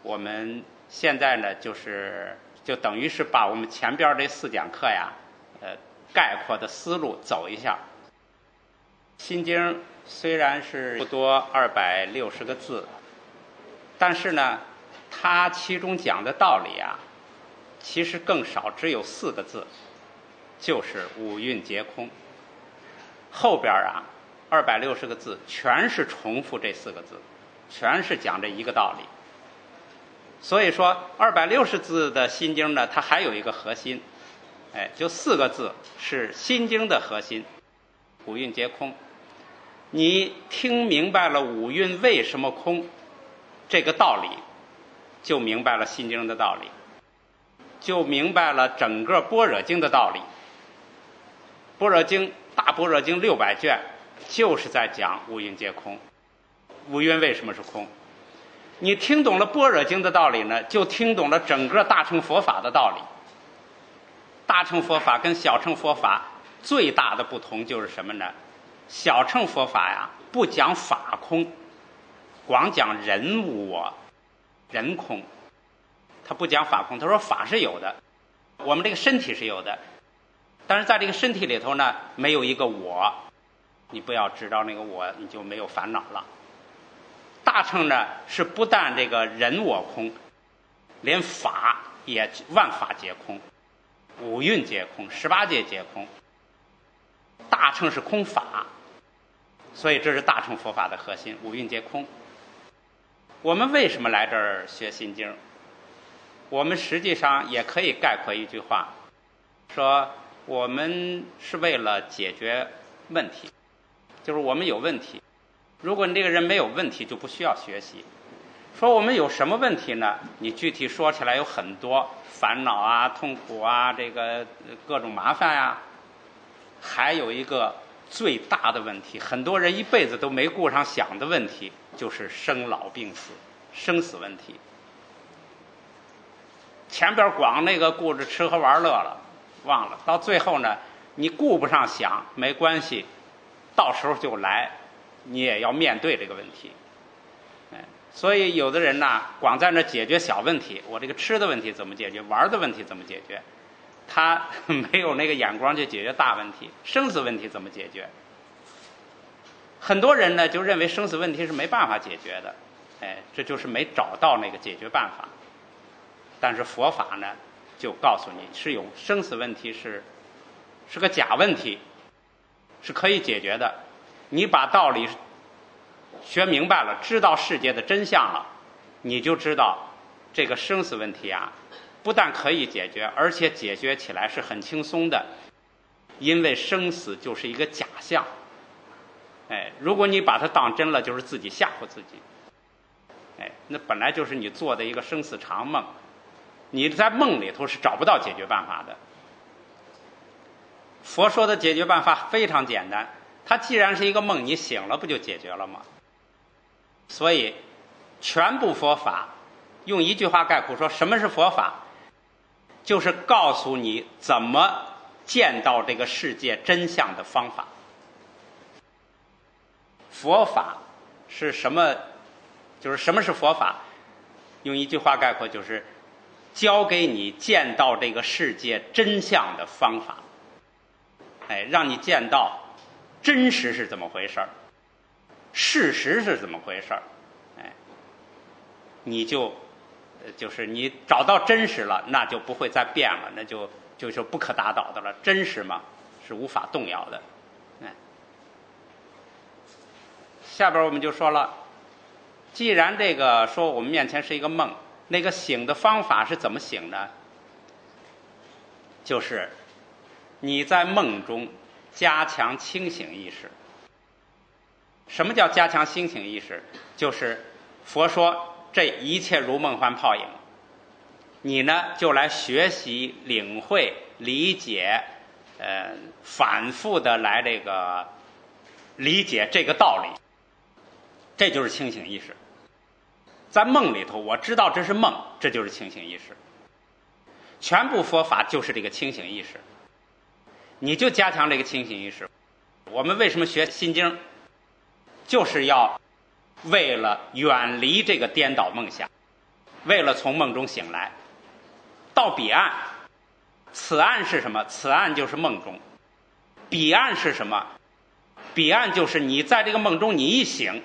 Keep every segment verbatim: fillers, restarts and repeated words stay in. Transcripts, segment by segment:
我们现在呢，就是就等于是把我们前边这四讲课呀，呃，概括的思路走一下。心经虽然是不多二百六十个字，但是呢，它其中讲的道理啊，其实更少，只有四个字，就是五蕴皆空。后边啊，二百六十个字全是重复这四个字，全是讲这一个道理。所以说，二百六十字的心经呢，它还有一个核心，哎，就四个字是心经的核心，五蕴皆空。你听明白了五蕴为什么空这个道理，就明白了心经的道理，就明白了整个般若经的道理。般若经大般若经六百卷就是在讲五蕴皆空，五蕴为什么是空。你听懂了般若经的道理呢，就听懂了整个大乘佛法的道理。大乘佛法跟小乘佛法最大的不同就是什么呢？小乘佛法呀，不讲法空，光讲人无我，人空。他不讲法空，他说法是有的，我们这个身体是有的，但是在这个身体里头呢，没有一个我。你不要知道那个我，你就没有烦恼了。大乘呢，是不但这个人我空，连法也万法皆空，五蕴皆空，十八界皆空。大乘是空法，所以这是大乘佛法的核心，五蕴皆空。我们为什么来这儿学心经？我们实际上也可以概括一句话，说我们是为了解决问题，就是我们有问题。如果你这个人没有问题，就不需要学习。说我们有什么问题呢？你具体说起来有很多，烦恼啊、痛苦啊，这个各种麻烦啊。还有一个最大的问题，很多人一辈子都没顾上想的问题，就是生老病死，生死问题。前边光那个顾着吃喝玩乐了，忘了，到最后呢，你顾不上想没关系，到时候就来，你也要面对这个问题。哎，所以有的人呢，光在那解决小问题，我这个吃的问题怎么解决，玩的问题怎么解决，他没有那个眼光去解决大问题，生死问题怎么解决。很多人呢就认为生死问题是没办法解决的，哎，这就是没找到那个解决办法。但是佛法呢，就告诉你是有生死问题是是个假问题，是可以解决的。你把道理学明白了，知道世界的真相了，你就知道这个生死问题啊，不但可以解决，而且解决起来是很轻松的。因为生死就是一个假象，哎，如果你把它当真了，就是自己吓唬自己。哎，那本来就是你做的一个生死长梦，你在梦里头是找不到解决办法的。佛说的解决办法非常简单，它既然是一个梦，你醒了不就解决了吗？所以全部佛法用一句话概括说，什么是佛法？就是告诉你怎么见到这个世界真相的方法。佛法是什么？就是什么是佛法？用一句话概括，就是教给你见到这个世界真相的方法。哎，让你见到真实是怎么回事儿，事实是怎么回事儿。哎，你就就是你找到真实了，那就不会再变了，那就就是不可打倒的了。真实嘛，是无法动摇的。哎，下边我们就说了，既然这个说我们面前是一个梦，那个醒的方法是怎么醒呢？就是你在梦中加强清醒意识。什么叫加强清醒意识？就是佛说这一切如梦幻泡影，你呢就来学习、领会、理解，呃，反复的来这个理解这个道理，这就是清醒意识。在梦里头，我知道这是梦，这就是清醒意识。全部佛法就是这个清醒意识，你就加强这个清醒意识。我们为什么学心经？就是要为了远离这个颠倒梦想， 为了从梦中醒来，到彼岸。此岸是什么？此岸就是梦中。彼岸是什么？彼岸就是你在这个梦中，你一醒，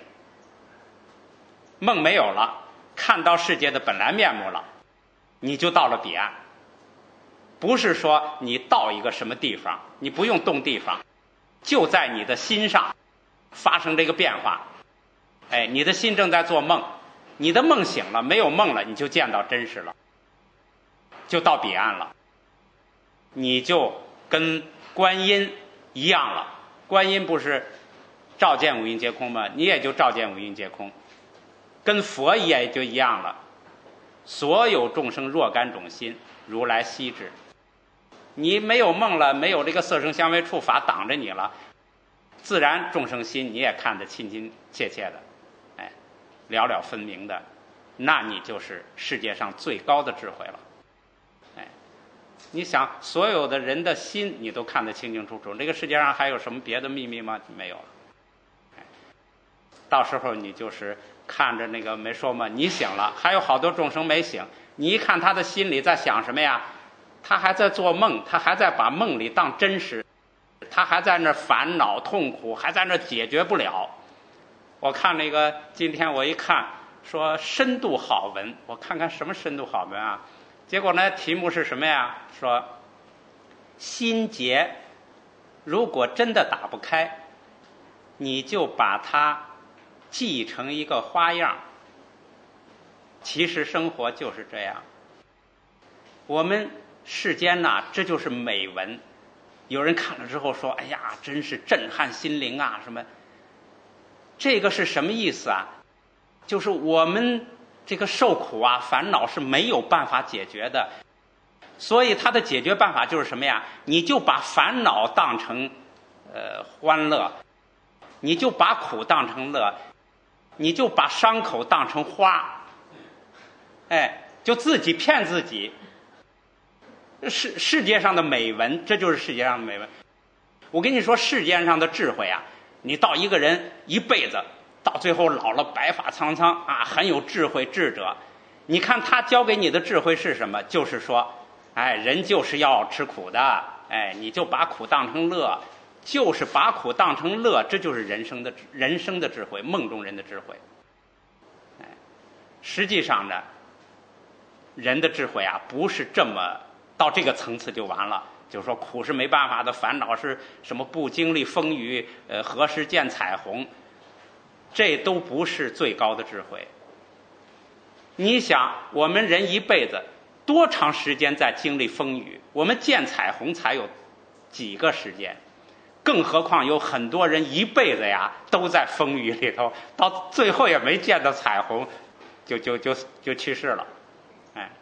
梦没有了，看到世界的本来面目了，你就到了彼岸。不是说你到一个什么地方，你不用动地方，就在你的心上发生这个变化。哎，你的心正在做梦，你的梦醒了，没有梦了，你就见到真实了，就到彼岸了。你就跟观音一样了。观音不是照见五蕴皆空吗？你也就照见五蕴皆空，跟佛也就一样了。所有众生若干种心，如来悉知。你没有梦了，没有这个色声香味触法挡着你了，自然众生心你也看得亲亲切切的，哎，了了分明的，那你就是世界上最高的智慧了。哎，你想所有的人的心你都看得清清楚楚，这个世界上还有什么别的秘密吗？没有了。哎，到时候你就是看着那个没说嘛，你醒了，还有好多众生没醒，你一看他的心里在想什么呀？他还在做梦，他还在把梦里当真实，他还在那烦恼痛苦，还在那解决不了。我看那个今天我一看说深度好文，我看看什么深度好文啊？结果呢题目是什么呀？说心结如果真的打不开，你就把它系成一个花样。其实生活就是这样，我们世间呐、啊，这就是美文。有人看了之后说：“哎呀，真是震撼心灵啊！”什么？这个是什么意思啊？就是我们这个受苦啊、烦恼是没有办法解决的，所以它的解决办法就是什么呀？你就把烦恼当成呃欢乐，你就把苦当成乐，你就把伤口当成花，哎，就自己骗自己。世世界上的美文，这就是世界上的美文。我跟你说，世界上的智慧啊，你到一个人一辈子，到最后老了白发苍苍啊，很有智慧智者，你看他教给你的智慧是什么？就是说，哎，人就是要吃苦的，哎，你就把苦当成乐，就是把苦当成乐，这就是人生的人生的智慧，梦中人的智慧。哎，实际上呢，人的智慧啊，不是这么到这个层次就完了，就是说苦是没办法的，烦恼是什么不经历风雨，呃，何时见彩虹，这都不是最高的智慧。你想，我们人一辈子多长时间在经历风雨？我们见彩虹才有几个时间，更何况有很多人一辈子呀都在风雨里头，到最后也没见到彩虹，就就就就去世了。哎，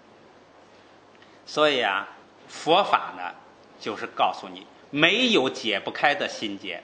所以啊，佛法呢，就是告诉你，没有解不开的心结。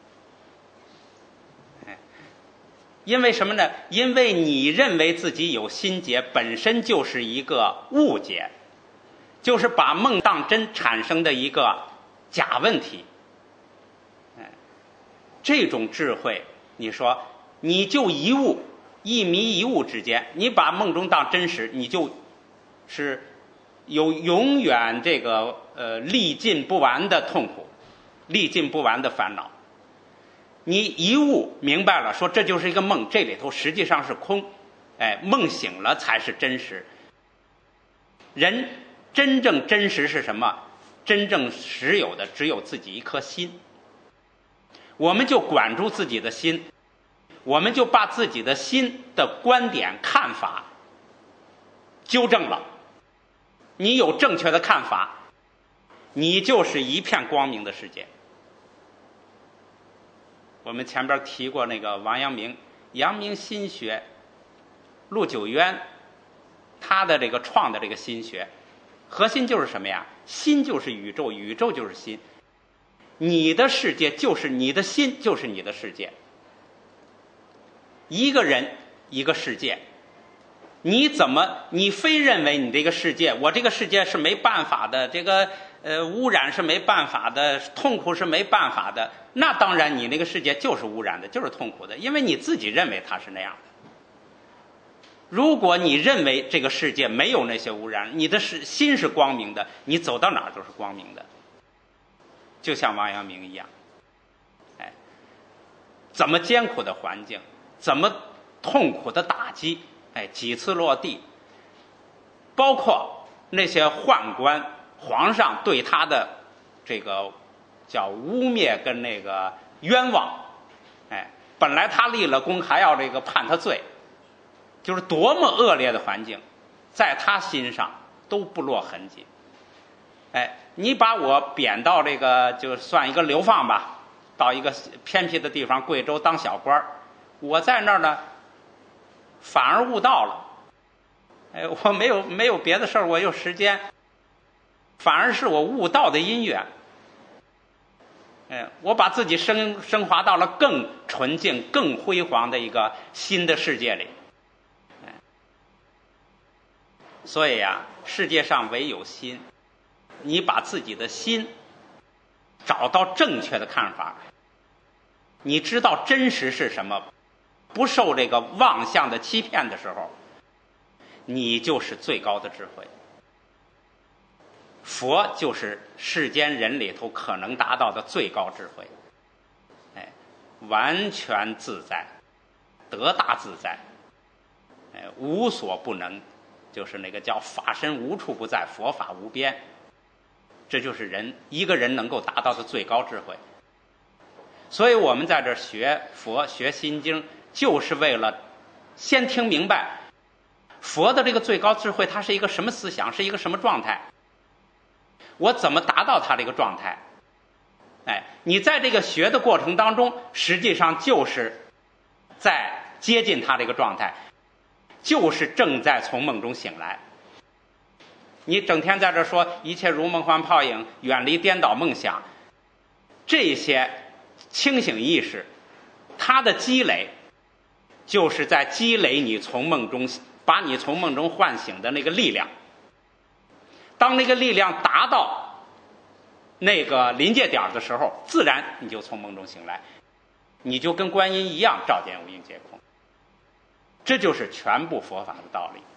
哎，因为什么呢？因为你认为自己有心结，本身就是一个误解，就是把梦当真产生的一个假问题。哎，这种智慧，你说你就一悟，一迷一悟之间，你把梦中当真实，你就是有永远这个呃历尽不完的痛苦，历尽不完的烦恼。你一悟明白了，说这就是一个梦，这里头实际上是空，哎，梦醒了才是真实。人真正真实是什么？真正实有的只有自己一颗心。我们就管住自己的心，我们就把自己的心的观点看法纠正了。你有正确的看法，你就是一片光明的世界。我们前边提过那个王阳明，阳明心学，陆九渊，他的这个创的这个心学，核心就是什么呀？心就是宇宙，宇宙就是心。你的世界就是你的心，就是你的世界。一个人一个世界，你怎么你非认为你这个世界，我这个世界是没办法的，这个呃污染是没办法的，痛苦是没办法的，那当然你那个世界就是污染的，就是痛苦的，因为你自己认为它是那样的。 如果你认为这个世界没有那些污染，你的是心是光明的，你走到哪儿都是光明的，就像王阳明一样。哎，怎么艰苦的环境，怎么痛苦的打击，哎，几次落地，包括那些宦官、皇上对他的这个叫污蔑跟那个冤枉，哎，本来他立了功，还要这个判他罪，就是多么恶劣的环境，在他心上都不落痕迹。哎，你把我贬到这个就算一个流放吧，到一个偏僻的地方，贵州当小官，我在那儿呢，反而悟道了。哎，我没有没有别的事儿，我有时间，反而是我悟道的因缘。哎，我把自己升升华到了更纯净、更辉煌的一个新的世界里。哎，所以啊，世界上唯有心，你把自己的心找到正确的看法，你知道真实是什么，不受这个妄象的欺骗的时候，你就是最高的智慧。佛就是世间人里头可能达到的最高智慧，哎，完全自在，得大自在，哎，无所不能，就是那个叫法身无处不在，佛法无边，这就是人一个人能够达到的最高智慧。所以我们在这学佛学心经，就是为了先听明白佛的这个最高智慧，它是一个什么思想，是一个什么状态，我怎么达到它这个状态。哎，你在这个学的过程当中，实际上就是在接近它这个状态，就是正在从梦中醒来。你整天在这说一切如梦幻泡影，远离颠倒梦想，这些清醒意识它的积累，就是在积累你从梦中把你从梦中唤醒的那个力量。当那个力量达到那个临界点的时候，自然你就从梦中醒来，你就跟观音一样照见五蕴皆空。这就是全部佛法的道理。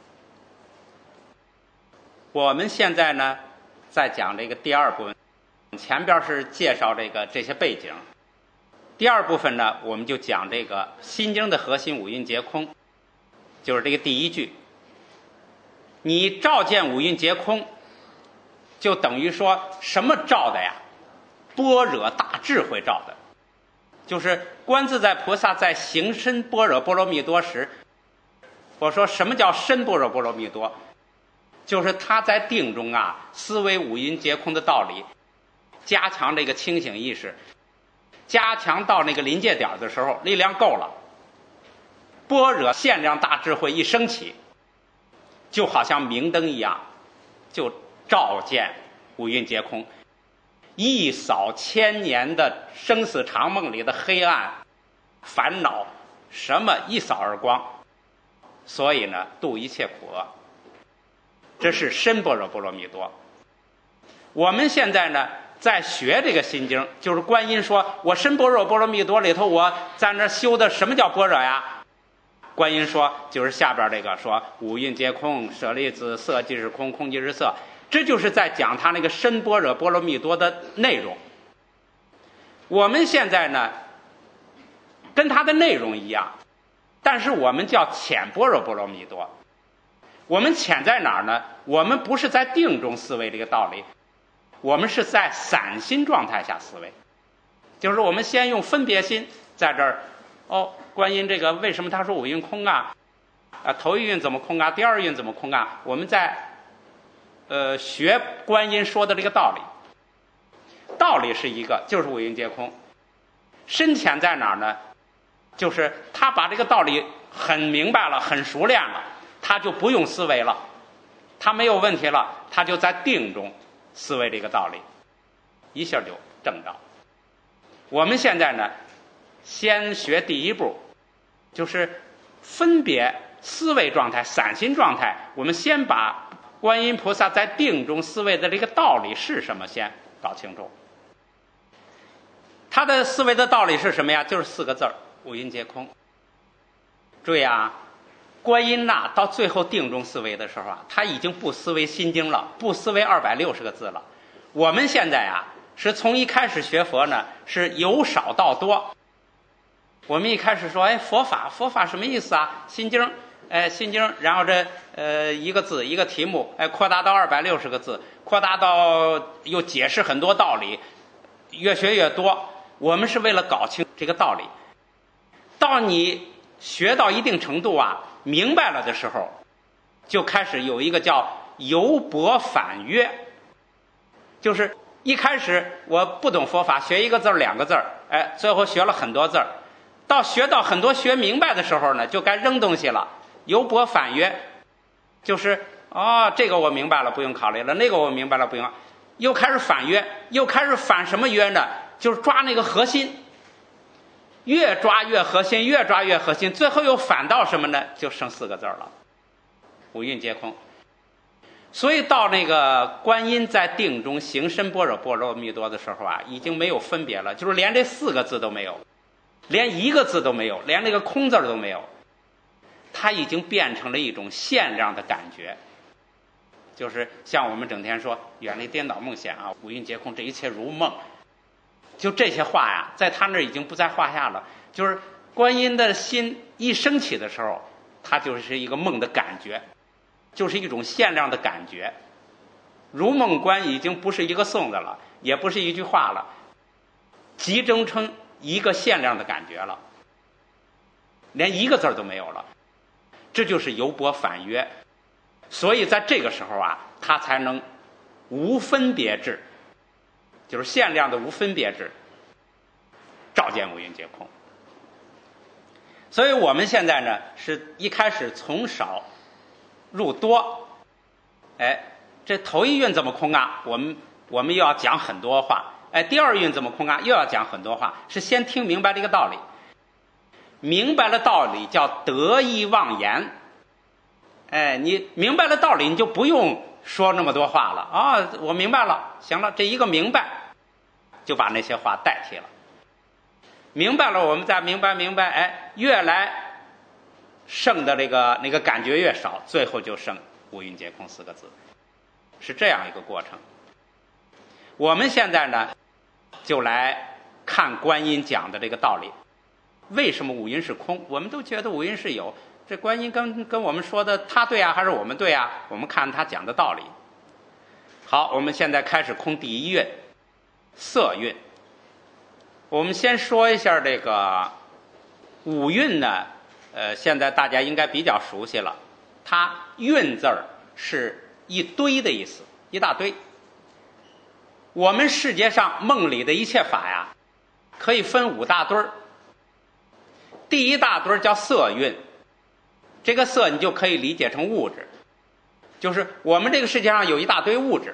我们现在呢在讲这个第二部分，前边是介绍这个这些背景，第二部分呢我们就讲这个心经的核心五蕴皆空，就是这个第一句，你照见五蕴皆空，就等于说什么照的呀？般若大智慧照的，就是观自在菩萨在行深般若波罗蜜多时，我说什么叫深般若波罗蜜多？就是他在定中啊，思维五蕴皆空的道理，加强这个清醒意识，加强到那个临界点的时候，力量够了，般若限量大智慧一升起，就好像明灯一样，就照见五蕴皆空，一扫千年的生死长梦里的黑暗烦恼，什么一扫而光。所以呢，度一切苦厄，这是深般若波罗蜜多。我们现在呢在学这个心经，就是观音说我深般若波罗蜜多里头，我在那修的什么叫般若呀？观音说就是下边这个说五蕴皆空，舍利子，色即是空，空即是色，这就是在讲他那个深般若波罗蜜多的内容。我们现在呢跟他的内容一样，但是我们叫浅般若波罗蜜多。我们浅在哪儿呢？我们不是在定中思维这个道理，我们是在散心状态下思维，就是我们先用分别心在这儿，哦，观音这个为什么他说五蕴空啊？啊，头一蕴怎么空啊？第二蕴怎么空啊？我们在呃学观音说的这个道理，道理是一个，就是五蕴皆空。深浅在哪儿呢？就是他把这个道理很明白了，很熟练了，他就不用思维了，他没有问题了，他就在定中思维这个道理，一下就证到。我们现在呢先学第一步，就是分别思维状态、散心状态，我们先把观音菩萨在定中思维的这个道理是什么先搞清楚。他的思维的道理是什么呀？就是四个字儿，五蕴皆空。注意啊， 观音呐，到最后定中思维的时候啊，他已经不思维心经了，不思维二百六十个字了。我们现在啊，是从一开始学佛呢，是由少到多。我们一开始说，哎，佛法，佛法什么意思啊？心经，哎，心经，然后这呃一个字一个题目，哎，扩大到二百六十个字，扩大到又解释很多道理，越学越多。我们是为了搞清这个道理。到你学到一定程度啊，明白了的时候，就开始有一个叫由博反约，就是一开始我不懂佛法，学一个字儿两个字儿，哎，最后学了很多字儿，到学到很多学明白的时候呢，就该扔东西了。由博反约，就是哦，这个我明白了，不用考虑了；那个我明白了，不用，又开始反约，又开始反什么约呢？就是抓那个核心，越抓越核心，越抓越核心，最后又反到什么呢？就剩四个字了：五蕴皆空。所以到那个观音在定中行深般若波罗蜜多的时候啊，已经没有分别了，就是连这四个字都没有，连一个字都没有，连那个空字都没有，它已经变成了一种限量的感觉。就是像我们整天说远离颠倒梦想啊，五蕴皆空，这一切如梦，就这些话呀，在他那儿已经不在话下了。就是观音的心一升起的时候，它就是一个梦的感觉，就是一种限量的感觉。如梦观已经不是一个颂的了，也不是一句话了，集中成一个限量的感觉了，连一个字都没有了。这就是由博反约。所以在这个时候啊，他才能无分别智，就是限量的无分别智，照见五蕴皆空。所以我们现在呢，是一开始从少入多，哎，这头一蕴怎么空啊？我们我们又要讲很多话。哎，第二蕴怎么空啊？又要讲很多话。是先听明白这个道理，明白了道理叫得意忘言。哎，你明白了道理，你就不用说那么多话了啊、哦！我明白了，行了，这一个明白，就把那些话代替了。明白了，我们再明白明白，哎，越来剩的这个那个感觉越少，最后就剩五蕴皆空四个字，是这样一个过程。我们现在呢，就来看观音讲的这个道理。为什么五蕴是空？我们都觉得五蕴是有。这观音跟跟我们说的，他对啊还是我们对啊？我们看他讲的道理。好，我们现在开始空第一蕴，色蕴。我们先说一下这个五蕴呢，呃，现在大家应该比较熟悉了。它蕴字儿是一堆的意思，一大堆。我们世界上梦里的一切法呀，可以分五大堆儿。第一大堆儿叫色蕴。这个色你就可以理解成物质，就是我们这个世界上有一大堆物质。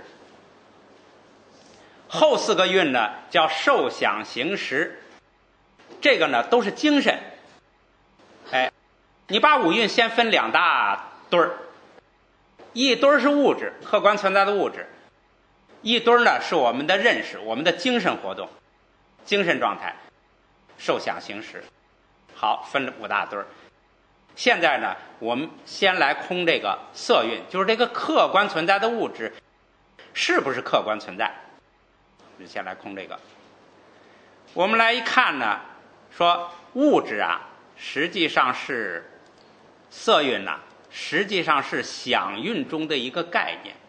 后四个蕴呢叫受想行识，这个呢都是精神。哎，你把五蕴先分两大堆儿，一堆儿是物质，客观存在的物质，一堆儿呢是我们的认识，我们的精神活动，精神状态，受想行识。好，分了五大堆儿。现在呢，我们先来空这个色蕴，就是这个客观存在的物质是不是客观存在？我们先来空这个。我们来一看呢，说物质啊，实际上是色蕴呐、啊，实际上是想蕴中的一个概念。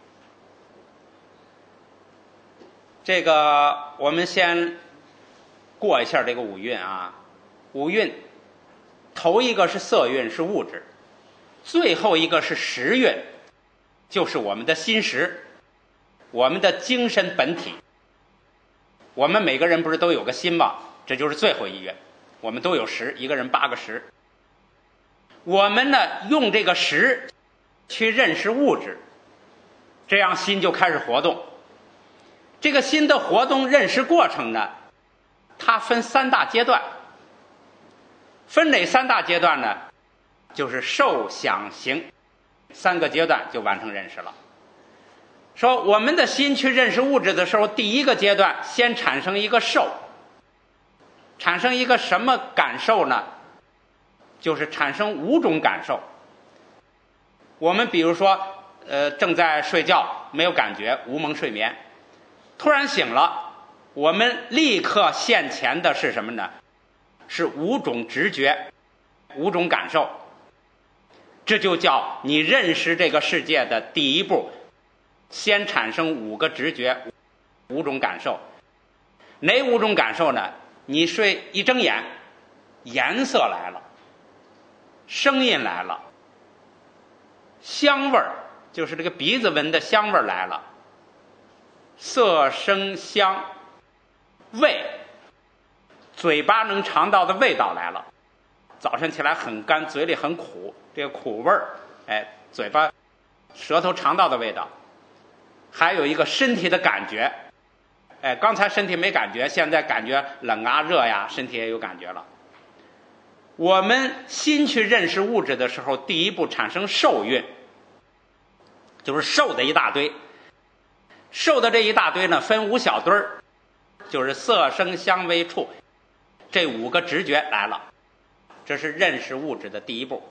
这个我们先过一下这个五蕴啊，五蕴。头一个是色蕴，是物质，最后一个是识蕴，就是我们的心识，我们的精神本体。我们每个人不是都有个心吗？这就是最后一蕴，我们都有识，一个人八个识。我们呢用这个识去认识物质，这样心就开始活动。这个心的活动认识过程呢，它分三大阶段。分哪三大阶段呢？就是受想行三个阶段就完成认识了。说我们的心去认识物质的时候，第一个阶段先产生一个受，产生一个什么感受呢？就是产生五种感受。 我们比如说，呃，正在睡觉，没有感觉，无蒙睡眠，突然醒了，我们立刻现前的是什么呢？是五种直觉，五种感受。这就叫你认识这个世界的第一步，先产生五个直觉，五种感受。哪五种感受呢？你睡一睁眼，颜色来了，声音来了，香味儿，就是这个鼻子闻的香味儿来了，色声香味，嘴巴能尝到的味道来了。早晨起来很干，嘴里很苦，这个苦味儿，哎，嘴巴舌头尝到的味道。还有一个身体的感觉，哎，刚才身体没感觉，现在感觉冷啊热呀，身体也有感觉了。我们心去认识物质的时候，第一步产生受蕴，就是受的一大堆。受的这一大堆呢，分五小堆儿，就是色声香味触，这五个直觉来了，这是认识物质的第一步。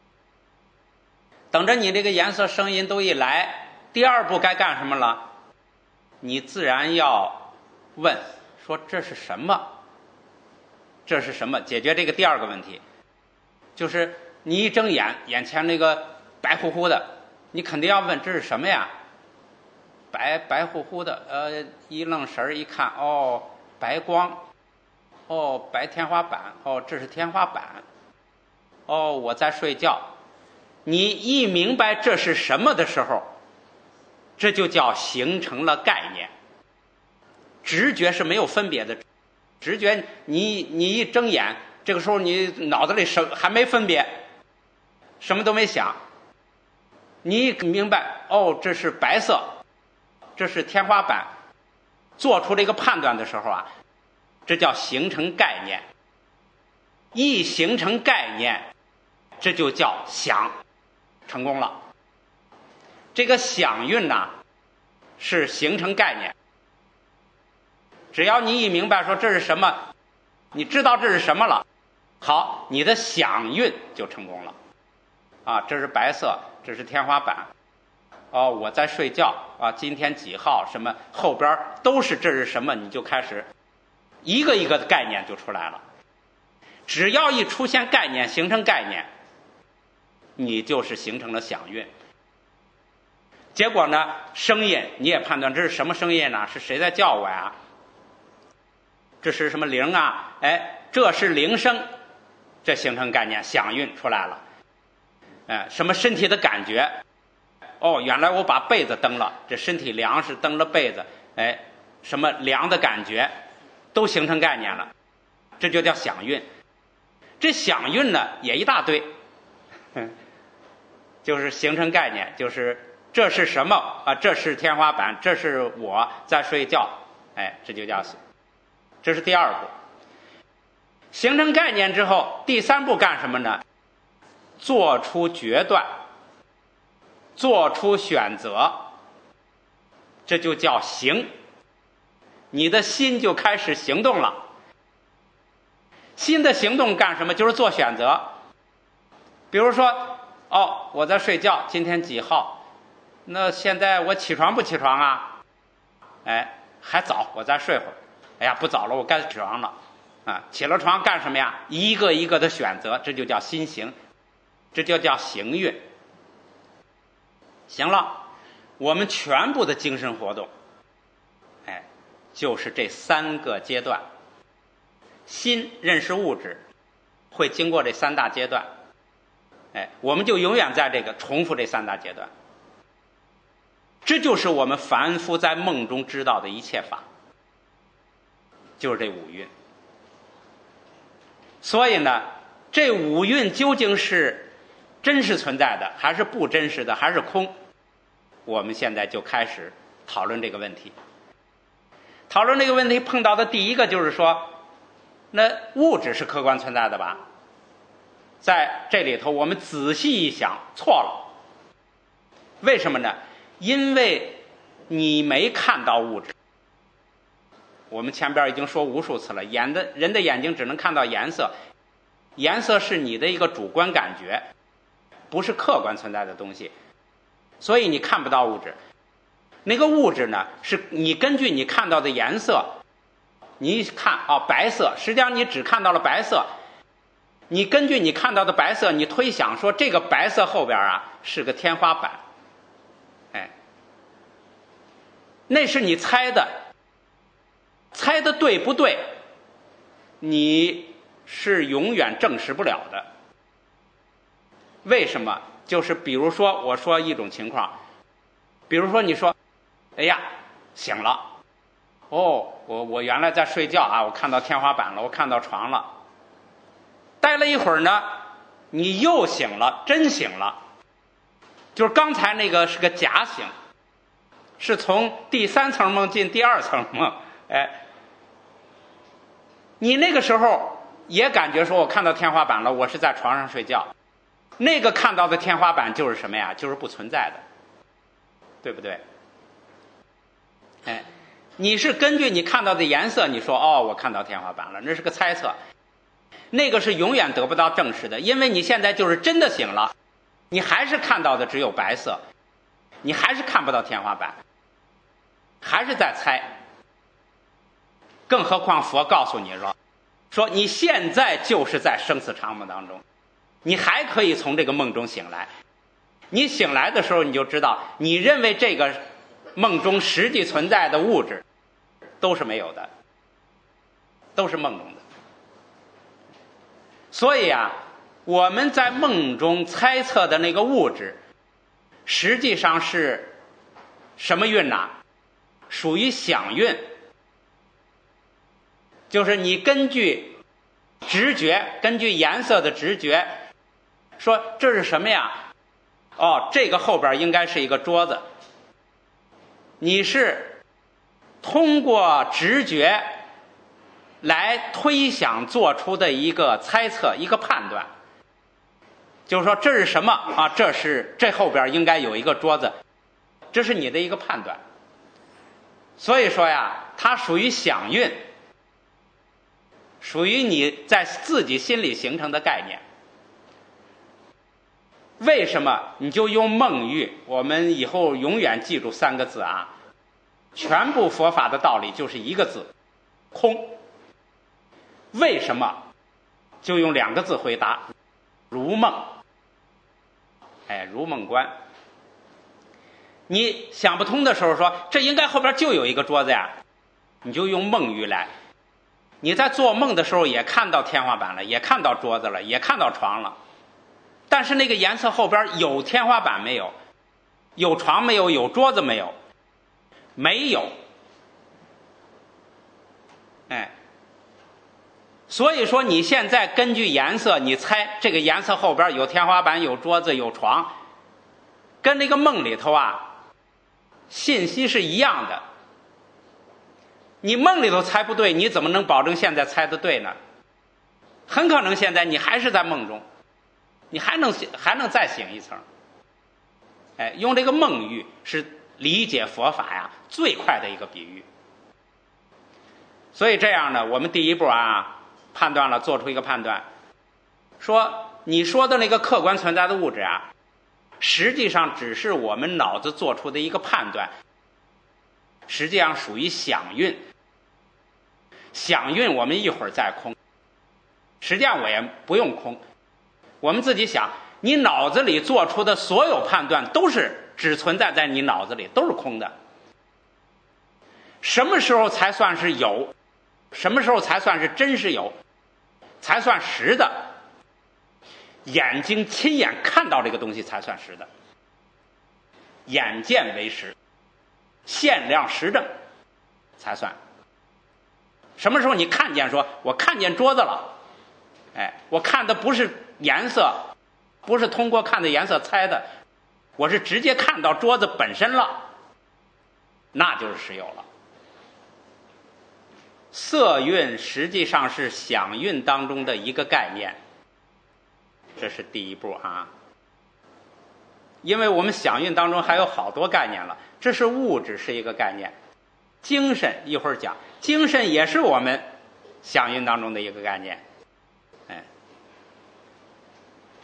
等着你这个颜色声音都一来，第二步该干什么了？你自然要问说这是什么？这是什么？解决这个第二个问题，就是你一睁眼，眼前那个白乎乎的，你肯定要问这是什么呀？白白乎乎的，呃，一愣神儿一看，哦，白光，哦，白天花板，哦，这是天花板，哦，我在睡觉。你一明白这是什么的时候，这就叫形成了概念。直觉是没有分别的，直觉你你一睁眼，这个时候你脑子里什还没分别，什么都没想。你一明白，哦，这是白色，这是天花板，做出这个判断的时候啊，这叫形成概念。一形成概念，这就叫想，成功了。这个想蕴呢，是形成概念。只要你一明白说这是什么，你知道这是什么了，好，你的想蕴就成功了。啊，这是白色，这是天花板。哦，我在睡觉啊，今天几号，什么后边都是这是什么，你就开始一个一个的概念就出来了。只要一出现概念，形成概念，你就是形成了想蕴。结果呢，声音你也判断这是什么声音呢？是谁在叫我呀？这是什么铃啊？哎，这是铃声，这形成概念，想蕴出来了。哎，什么身体的感觉？哦，原来我把被子蹬了，这身体凉是蹬了被子，哎，什么凉的感觉，都形成概念了，这就叫想蕴。这想蕴呢也一大堆，就是形成概念，就是这是什么啊？这是天花板，这是我在睡觉，哎，这就叫，这是第二步。形成概念之后，第三步干什么呢？做出决断，做出选择，这就叫行。你的心就开始行动了。心的行动干什么？就是做选择。比如说，哦，我在睡觉，今天几号？那现在我起床不起床啊？哎，还早，我再睡会儿。哎呀，不早了，我该起床了。啊，起了床干什么呀？一个一个的选择，这就叫心行，这就叫行蕴。行了，我们全部的精神活动，哎，就是这三个阶段。心认识物质，会经过这三大阶段，哎，我们就永远在这个重复这三大阶段。这就是我们凡夫在梦中知道的一切法，就是这五蕴。所以呢，这五蕴究竟是真实存在的，还是不真实的，还是空？我们现在就开始讨论这个问题。讨论这个问题碰到的第一个就是说，那物质是客观存在的吧？在这里头我们仔细一想，错了。为什么呢？因为你没看到物质。我们前边已经说无数次了，眼的人的眼睛只能看到颜色，颜色是你的一个主观感觉， 不是客观存在的东西，所以你看不到物质。那个物质呢，是你根据你看到的颜色，你一看啊、哦、白色，实际上你只看到了白色，你根据你看到的白色，你推想说这个白色后边啊是个天花板，哎，那是你猜的，猜的对不对，你是永远证实不了的。为什么？就是比如说我说一种情况，比如说你说哎呀醒了，哦我我原来在睡觉啊，我看到天花板了，我看到床了，待了一会儿呢你又醒了，真醒了，就是刚才那个是个假醒，是从第三层梦进第二层梦。哎，你那个时候也感觉说我看到天花板了，我是在床上睡觉，那个看到的天花板就是什么呀？就是不存在的，对不对？哎，你是根据你看到的颜色，你说哦我看到天花板了，那是个猜测，那个是永远得不到证实的，因为你现在就是真的醒了，你还是看到的只有白色，你还是看不到天花板，还是在猜。更何况佛告诉你说，说你现在就是在生死长梦当中，你还可以从这个梦中醒来。你醒来的时候，你就知道你认为这个梦中实际存在的物质都是没有的，都是梦中的。所以啊，我们在梦中猜测的那个物质实际上是什么运呢？属于想运，就是你根据直觉，根据颜色的直觉说这是什么呀？哦，这个后边应该是一个桌子。你是通过直觉来推想做出的一个猜测，一个判断，就是说这是什么啊？这是这后边应该有一个桌子，这是你的一个判断。所以说呀，它属于想运，属于你在自己心里形成的概念。为什么你就用梦喻？我们以后永远记住三个字啊，全部佛法的道理就是一个字，空。为什么就用两个字回答，如梦。哎，如梦观。你想不通的时候说这应该后边就有一个桌子呀，你就用梦喻来。你在做梦的时候也看到天花板了，也看到桌子了，也看到床了，但是那个颜色后边有天花板没有？有床没有？有桌子没有？没有。哎，所以说你现在根据颜色，你猜这个颜色后边有天花板、有桌子、有床，跟那个梦里头啊信息是一样的。你梦里头猜不对，你怎么能保证现在猜得对呢？很可能现在你还是在梦中，你还能还能再醒一层。哎，用这个梦喻是理解佛法呀最快的一个比喻。所以这样呢，我们第一步啊判断了，做出一个判断，说你说的那个客观存在的物质啊，实际上只是我们脑子做出的一个判断，实际上属于想运。想运我们一会儿再空，实际上我也不用空，我们自己想，你脑子里做出的所有判断都是只存在在你脑子里，都是空的。什么时候才算是有？什么时候才算是真是有？才算实的？眼睛亲眼看到这个东西才算实的，眼见为实，限量实证才算。什么时候你看见说我看见桌子了，哎，我看的不是颜色，不是通过看的颜色猜的，我是直接看到桌子本身了，那就是实有了。色蕴实际上是想蕴当中的一个概念，这是第一步啊。因为我们想蕴当中还有好多概念了，这是物质是一个概念，精神一会儿讲，精神也是我们想蕴当中的一个概念。哎，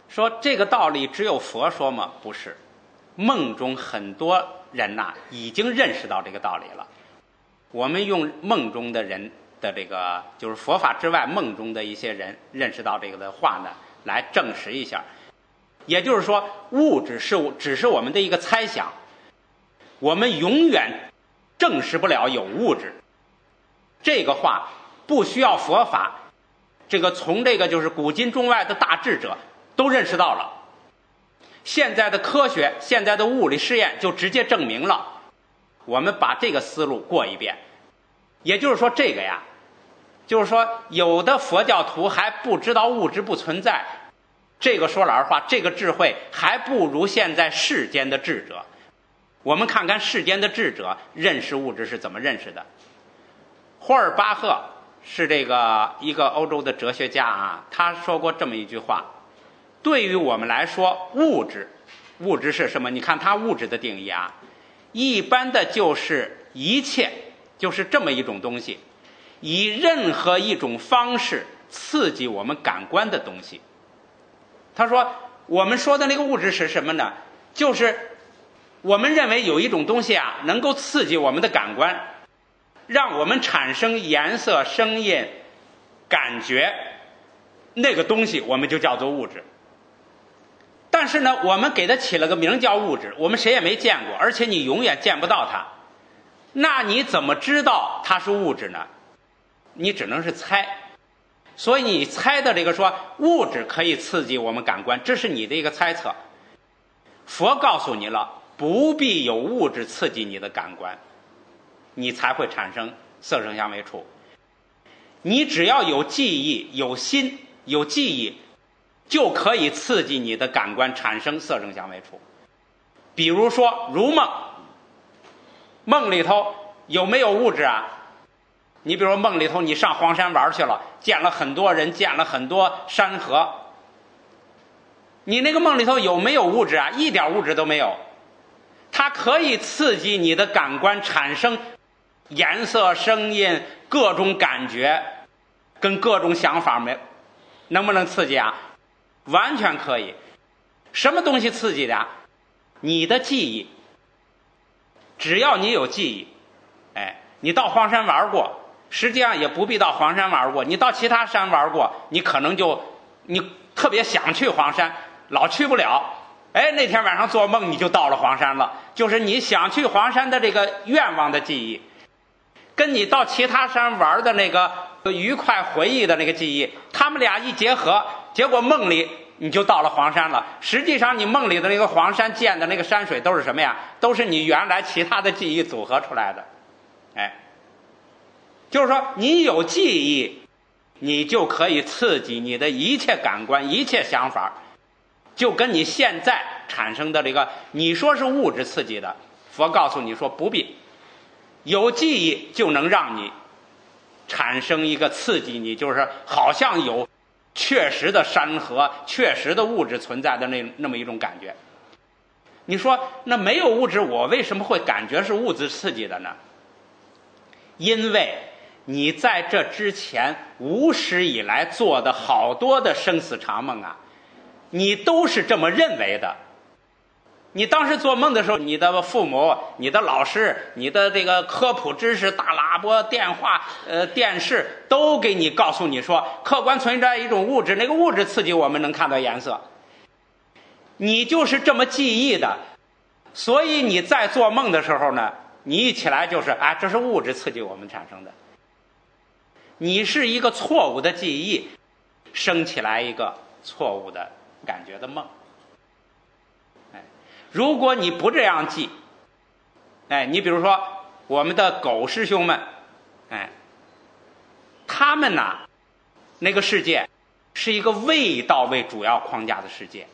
说这个道理只有佛说吗？不是，梦中很多人呐、啊、已经认识到这个道理了。我们用梦中的人的这个，就是佛法之外梦中的一些人认识到这个的话呢，来证实一下。也就是说，物质是只是我们的一个猜想，我们永远证实不了有物质。这个话不需要佛法，这个从这个就是古今中外的大智者都认识到了。现在的科学，现在的物理试验就直接证明了。我们把这个思路过一遍，也就是说这个呀，就是说有的佛教徒还不知道物质不存在，这个说老实话，这个智慧还不如现在世间的智者。我们看看世间的智者认识物质是怎么认识的。霍尔巴赫是这个一个欧洲的哲学家啊，他说过这么一句话：对于我们来说，物质，物质是什么？你看他物质的定义啊，一般的就是一切，就是这么一种东西，以任何一种方式刺激我们感官的东西。他说我们说的那个物质是什么呢？就是我们认为有一种东西啊，能够刺激我们的感官，让我们产生颜色、声音、感觉，那个东西我们就叫做物质。但是呢，我们给它起了个名叫物质，我们谁也没见过，而且你永远见不到它。那你怎么知道它是物质呢？你只能是猜。所以你猜的这个说物质可以刺激我们感官，这是你的一个猜测。佛告诉你了，不必有物质刺激你的感官，你才会产生色声香味触。你只要有记忆、有心、有记忆，就可以刺激你的感官产生色声香味触。比如说如梦，梦里头有没有物质啊？你比如说梦里头你上黄山玩去了，见了很多人，见了很多山河，你那个梦里头有没有物质啊？一点物质都没有。它可以刺激你的感官产生颜色、声音、各种感觉跟各种想法，没能不能刺激啊？完全可以。什么东西刺激的啊？你的记忆。只要你有记忆，哎，你到黄山玩过，实际上也不必到黄山玩过，你到其他山玩过，你可能就你特别想去黄山，老去不了，哎，那天晚上做梦你就到了黄山了，就是你想去黄山的这个愿望的记忆，跟你到其他山玩的那个愉快回忆的那个记忆，他们俩一结合，结果梦里你就到了黄山了。实际上你梦里的那个黄山见的那个山水都是什么呀？都是你原来其他的记忆组合出来的。哎，就是说你有记忆，你就可以刺激你的一切感官、一切想法，就跟你现在产生的这个，你说是物质刺激的，佛告诉你说不必，有记忆就能让你产生一个刺激你，就是好像有确实的山河、确实的物质存在的那那么一种感觉。你说那没有物质，我为什么会感觉是物质刺激的呢？因为你在这之前无始以来做的好多的生死长梦啊，你都是这么认为的。你当时做梦的时候，你的父母、你的老师、你的这个科普知识、大喇叭、电话、呃电视都给你告诉你说，客观存在一种物质，那个物质刺激我们能看到颜色。你就是这么记忆的，所以你在做梦的时候呢，你一起来就是啊，这是物质刺激我们产生的。你是一个错误的记忆，生起来一个错误的感觉的梦。哎，如果你不这样记，哎，你比如说我们的狗师兄们，哎，他们呐，那个世界是一个味道为主要框架的世界。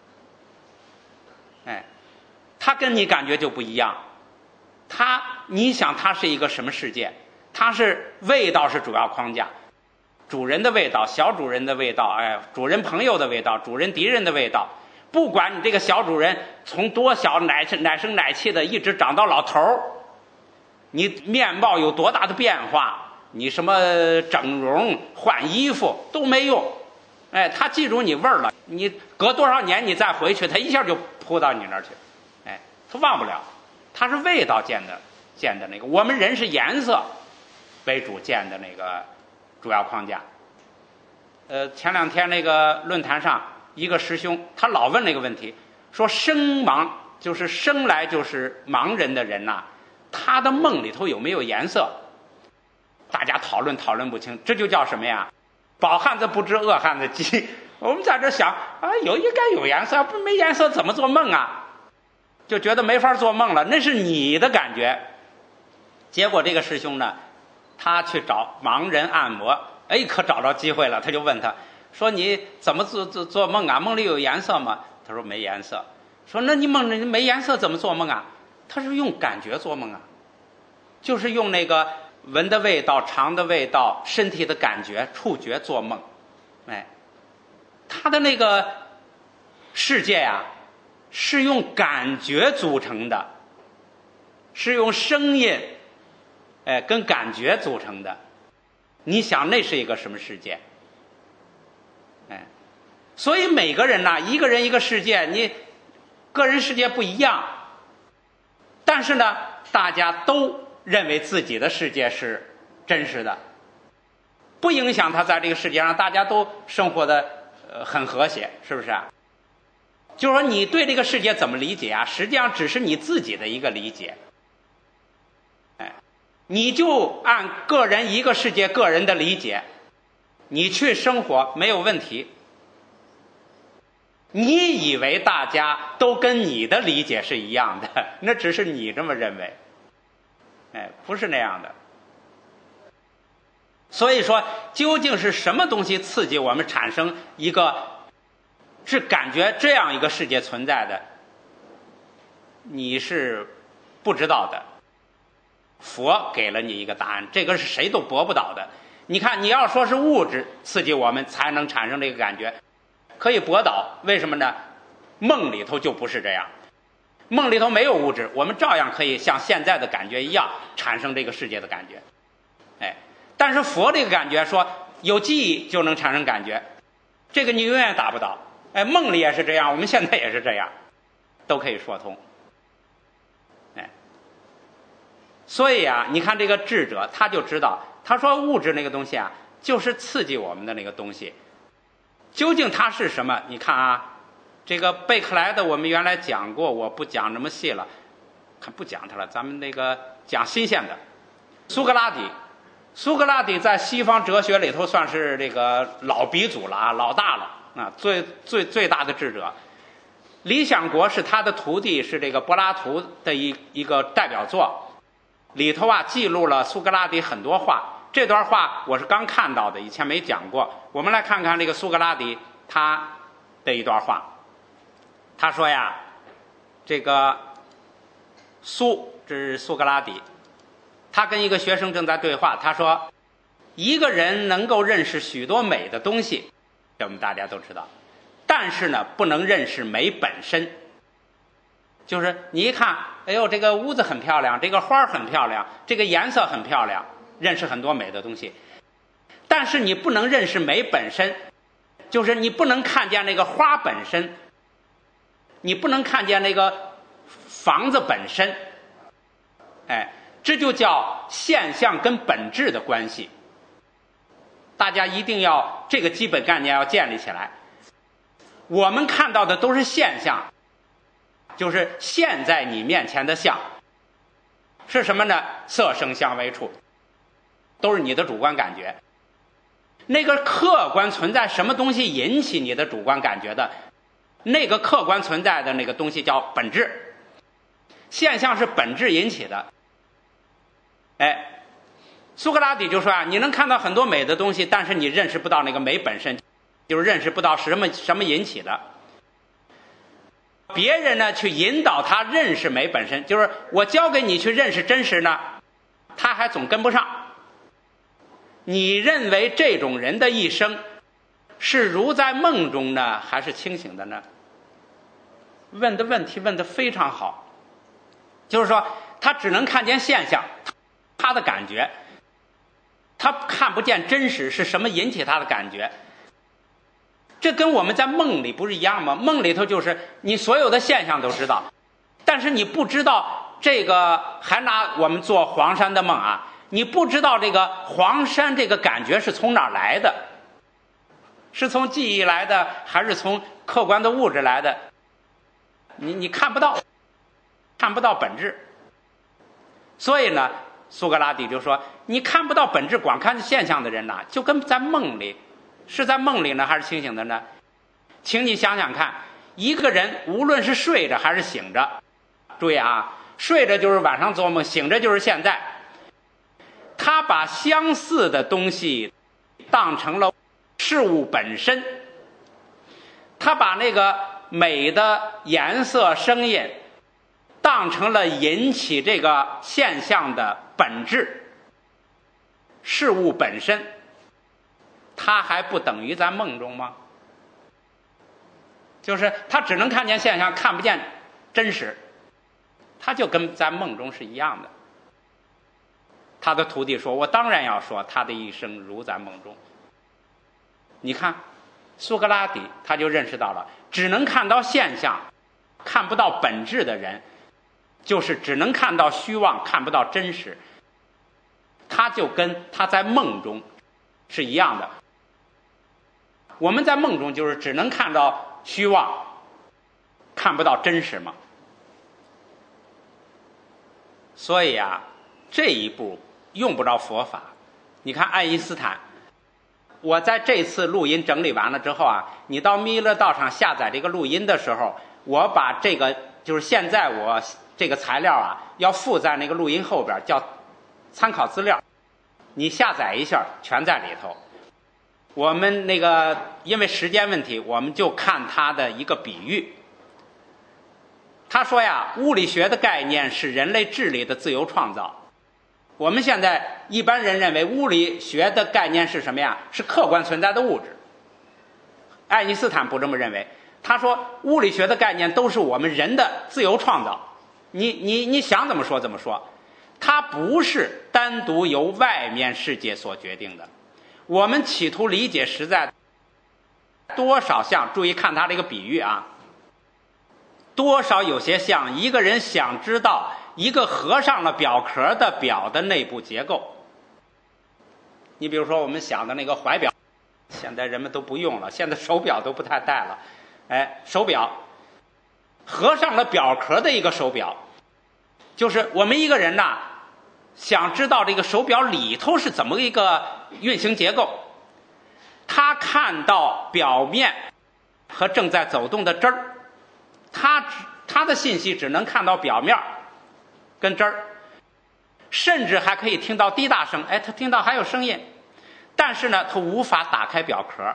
哎，他跟你感觉就不一样。他，你想他是一个什么世界？他是味道是主要框架，主人的味道、小主人的味道，哎，主人朋友的味道、主人敌人的味道。不管你这个小主人从多小奶奶声奶气的一直长到老头儿，你面貌有多大的变化，你什么整容换衣服都没用， 哎，他记住你味儿了，你隔多少年你再回去，他一下就扑到你那儿去，哎，他忘不了，他是味道见的见的那个，我们人是颜色为主见的那个主要框架。呃，前两天那个论坛上，一个师兄他老问那个问题，说生盲就是生来就是盲人的人呐、啊，他的梦里头有没有颜色？大家讨论讨论不清，这就叫什么呀？饱汉子不知饿汉子饥。我们在这想啊，有应该有颜色，不没颜色怎么做梦啊？就觉得没法做梦了，那是你的感觉。结果这个师兄呢，他去找盲人按摩，哎，可找着机会了，他就问他说：“你怎么做做做梦啊？梦里有颜色吗？”他说：“没颜色。”说：“那你梦里没颜色怎么做梦啊？”他是用感觉做梦啊，就是用那个闻的味道、尝的味道、身体的感觉、触觉做梦。哎，他的那个世界呀、啊，是用感觉组成的，是用声音，哎，跟感觉组成的。你想那是一个什么世界？哎，所以每个人呐、啊，一个人一个世界，你个人世界不一样，但是呢，大家都认为自己的世界是真实的，不影响他在这个世界上，大家都生活的呃很和谐，是不是啊？就是说，你对这个世界怎么理解啊？实际上只是你自己的一个理解。哎，你就按个人一个世界个人的理解，你去生活没有问题。你以为大家都跟你的理解是一样的，那只是你这么认为，哎，不是那样的。所以说，究竟是什么东西刺激我们产生一个是感觉这样一个世界存在的，你是不知道的。佛给了你一个答案，这个是谁都驳不倒的。你看，你要说是物质刺激我们才能产生这个感觉，可以驳倒，为什么呢？梦里头就不是这样，梦里头没有物质，我们照样可以像现在的感觉一样产生这个世界的感觉。哎，但是佛这个感觉说有记忆就能产生感觉，这个你永远打不倒。哎，梦里也是这样，我们现在也是这样，都可以说通。哎，所以啊，你看这个智者他就知道，他说物质那个东西啊，就是刺激我们的那个东西。究竟它是什么？你看啊，这个贝克莱的我们原来讲过，我不讲那么细了，看不讲它了，咱们那个讲新鲜的。苏格拉底，苏格拉底在西方哲学里头算是这个老鼻祖了啊，老大了啊，最最最大的智者。理想国是他的徒弟，是这个柏拉图的一一个代表作，里头啊记录了苏格拉底很多话。这段话我是刚看到的，以前没讲过。我们来看看这个苏格拉底他的一段话。他说呀，这个苏，这是苏格拉底，他跟一个学生正在对话。他说，一个人能够认识许多美的东西，这我们大家都知道，但是呢，不能认识美本身。就是你一看，哎呦，这个屋子很漂亮，这个花很漂亮，这个颜色很漂亮，认识很多美的东西，但是你不能认识美本身，就是你不能看见那个花本身，你不能看见那个房子本身。哎，这就叫现象跟本质的关系。大家一定要这个基本概念要建立起来。我们看到的都是现象，就是现在你面前的相是什么呢？色声香味触，都是你的主观感觉。那个客观存在什么东西引起你的主观感觉的，那个客观存在的那个东西叫本质。现象是本质引起的。哎，苏格拉底就说啊，你能看到很多美的东西，但是你认识不到那个美本身，就是认识不到是什么什么引起的。别人呢去引导他认识美本身，就是我教给你去认识真实呢，他还总跟不上。你认为这种人的一生是如在梦中呢，还是清醒的呢？问的问题问得非常好，就是说他只能看见现象，他的感觉，他看不见真实是什么引起他的感觉。 这跟我们在梦里不是一样吗？梦里头就是你所有的现象都知道，但是你不知道这个，还拿我们做黄山的梦啊，你不知道这个黄山这个感觉是从哪儿来的，是从记忆来的，还是从客观的物质来的？你你看不到，看不到本质。所以呢，苏格拉底就说，你看不到本质，光看现象的人呐、啊，就跟在梦里，是在梦里呢，还是清醒的呢？请你想想看，一个人无论是睡着还是醒着，注意啊，睡着就是晚上做梦，醒着就是现在。他把相似的东西当成了事物本身，他把那个美的颜色、声音当成了引起这个现象的本质，事物本身，它还不等于在梦中吗？就是他只能看见现象，看不见真实，他就跟在梦中是一样的。他的徒弟说，我当然要说他的一生如在梦中。你看苏格拉底他就认识到了，只能看到现象看不到本质的人，就是只能看到虚妄看不到真实，他就跟他在梦中是一样的。我们在梦中就是只能看到虚妄看不到真实嘛。所以啊，这一步用不着佛法。你看爱因斯坦，我在这次录音整理完了之后啊，你到弥勒道上下载这个录音的时候，我把这个就是现在我这个材料啊要附在那个录音后边，叫参考资料，你下载一下，全在里头。我们那个因为时间问题，我们就看他的一个比喻。他说呀，物理学的概念是人类智力的自由创造。我们现在一般人认为物理学的概念是什么呀？是客观存在的物质。爱因斯坦不这么认为，他说物理学的概念都是我们人的自由创造，你你你想怎么说怎么说，它不是单独由外面世界所决定的。我们企图理解实在多少像，注意看他这个比喻啊，多少有些像一个人想知道一个合上了表壳的表的内部结构。你比如说我们想的那个怀表，现在人们都不用了，现在手表都不太戴了。哎，手表合上了表壳的一个手表，就是我们一个人呐，想知道这个手表里头是怎么一个运行结构，他看到表面和正在走动的针儿，他他的信息只能看到表面跟针儿，甚至还可以听到滴答声，哎，他听到还有声音，但是呢，他无法打开表壳。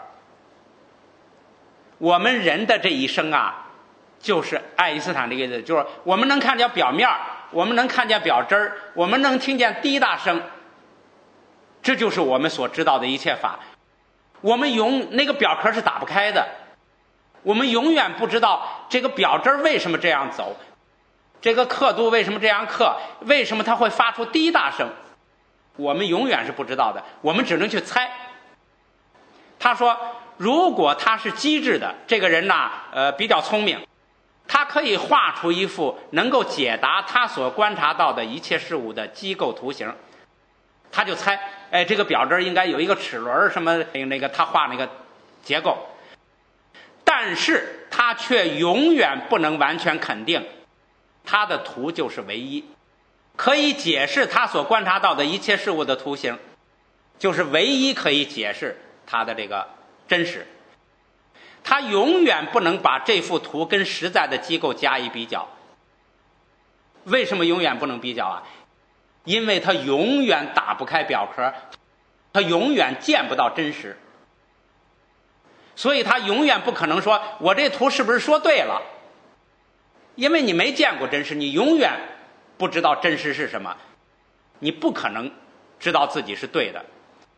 我们人的这一生啊，就是爱因斯坦这个意思，就是我们能看见表面，我们能看见表针儿，我们能听见滴答声，这就是我们所知道的一切法。我们永那个表壳是打不开的，我们永远不知道这个表针为什么这样走，这个刻度为什么这样刻，为什么它会发出滴答声，我们永远是不知道的，我们只能去猜。他说如果他是机智的，这个人呐，呃，比较聪明，他可以画出一幅能够解答他所观察到的一切事物的机构图形。他就猜，哎，这个表针应该有一个齿轮什么那个，他画那个结构，但是他却永远不能完全肯定他的图就是唯一，可以解释他所观察到的一切事物的图形，就是唯一可以解释他的这个真实。他永远不能把这幅图跟实在的机构加以比较。为什么永远不能比较啊？因为他永远打不开表壳，他永远见不到真实，所以他永远不可能说我这图是不是说对了，因为你没见过真实，你永远不知道真实是什么，你不可能知道自己是对的。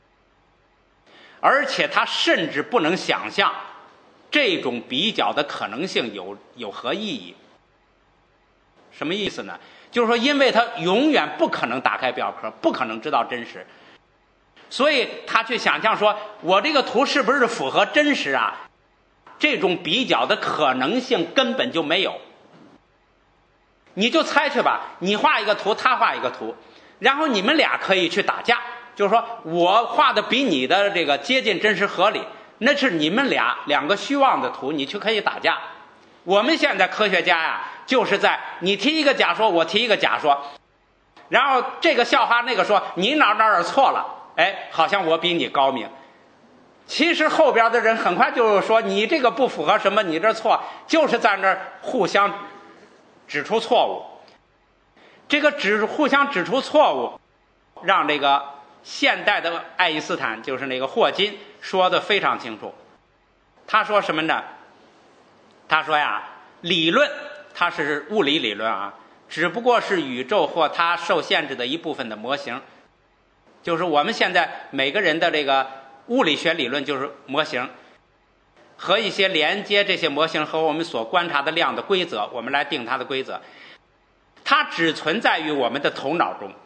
而且他甚至不能想象这种比较的可能性有有何意义。什么意思呢？就是说因为他永远不可能打开表壳，不可能知道真实，所以他去想象说我这个图是不是符合真实啊， 这种比较的可能性根本就没有。你就猜去吧，你画一个图，他画一个图，然后你们俩可以去打架，就是说我画的比你的这个接近真实合理，那是你们俩两个虚妄的图，你去可以打架。我们现在科学家呀，就是在你提一个假说，我提一个假说，然后这个笑话那个说你哪哪哪错了，哎，好像我比你高明。其实后边的人很快就说你这个不符合什么，你这错，就是在那儿互相指出错误。这个指互相指出错误，让这个现代的爱因斯坦，就是那个霍金说的非常清楚。他说什么呢？他说呀，理论它是物理理论啊，只不过是宇宙或它受限制的一部分的模型。就是我们现在每个人的这个物理学理论就是模型，和一些连接这些模型和我们所观察的量的规则，我们来定它的规则。它只存在于我们的头脑中。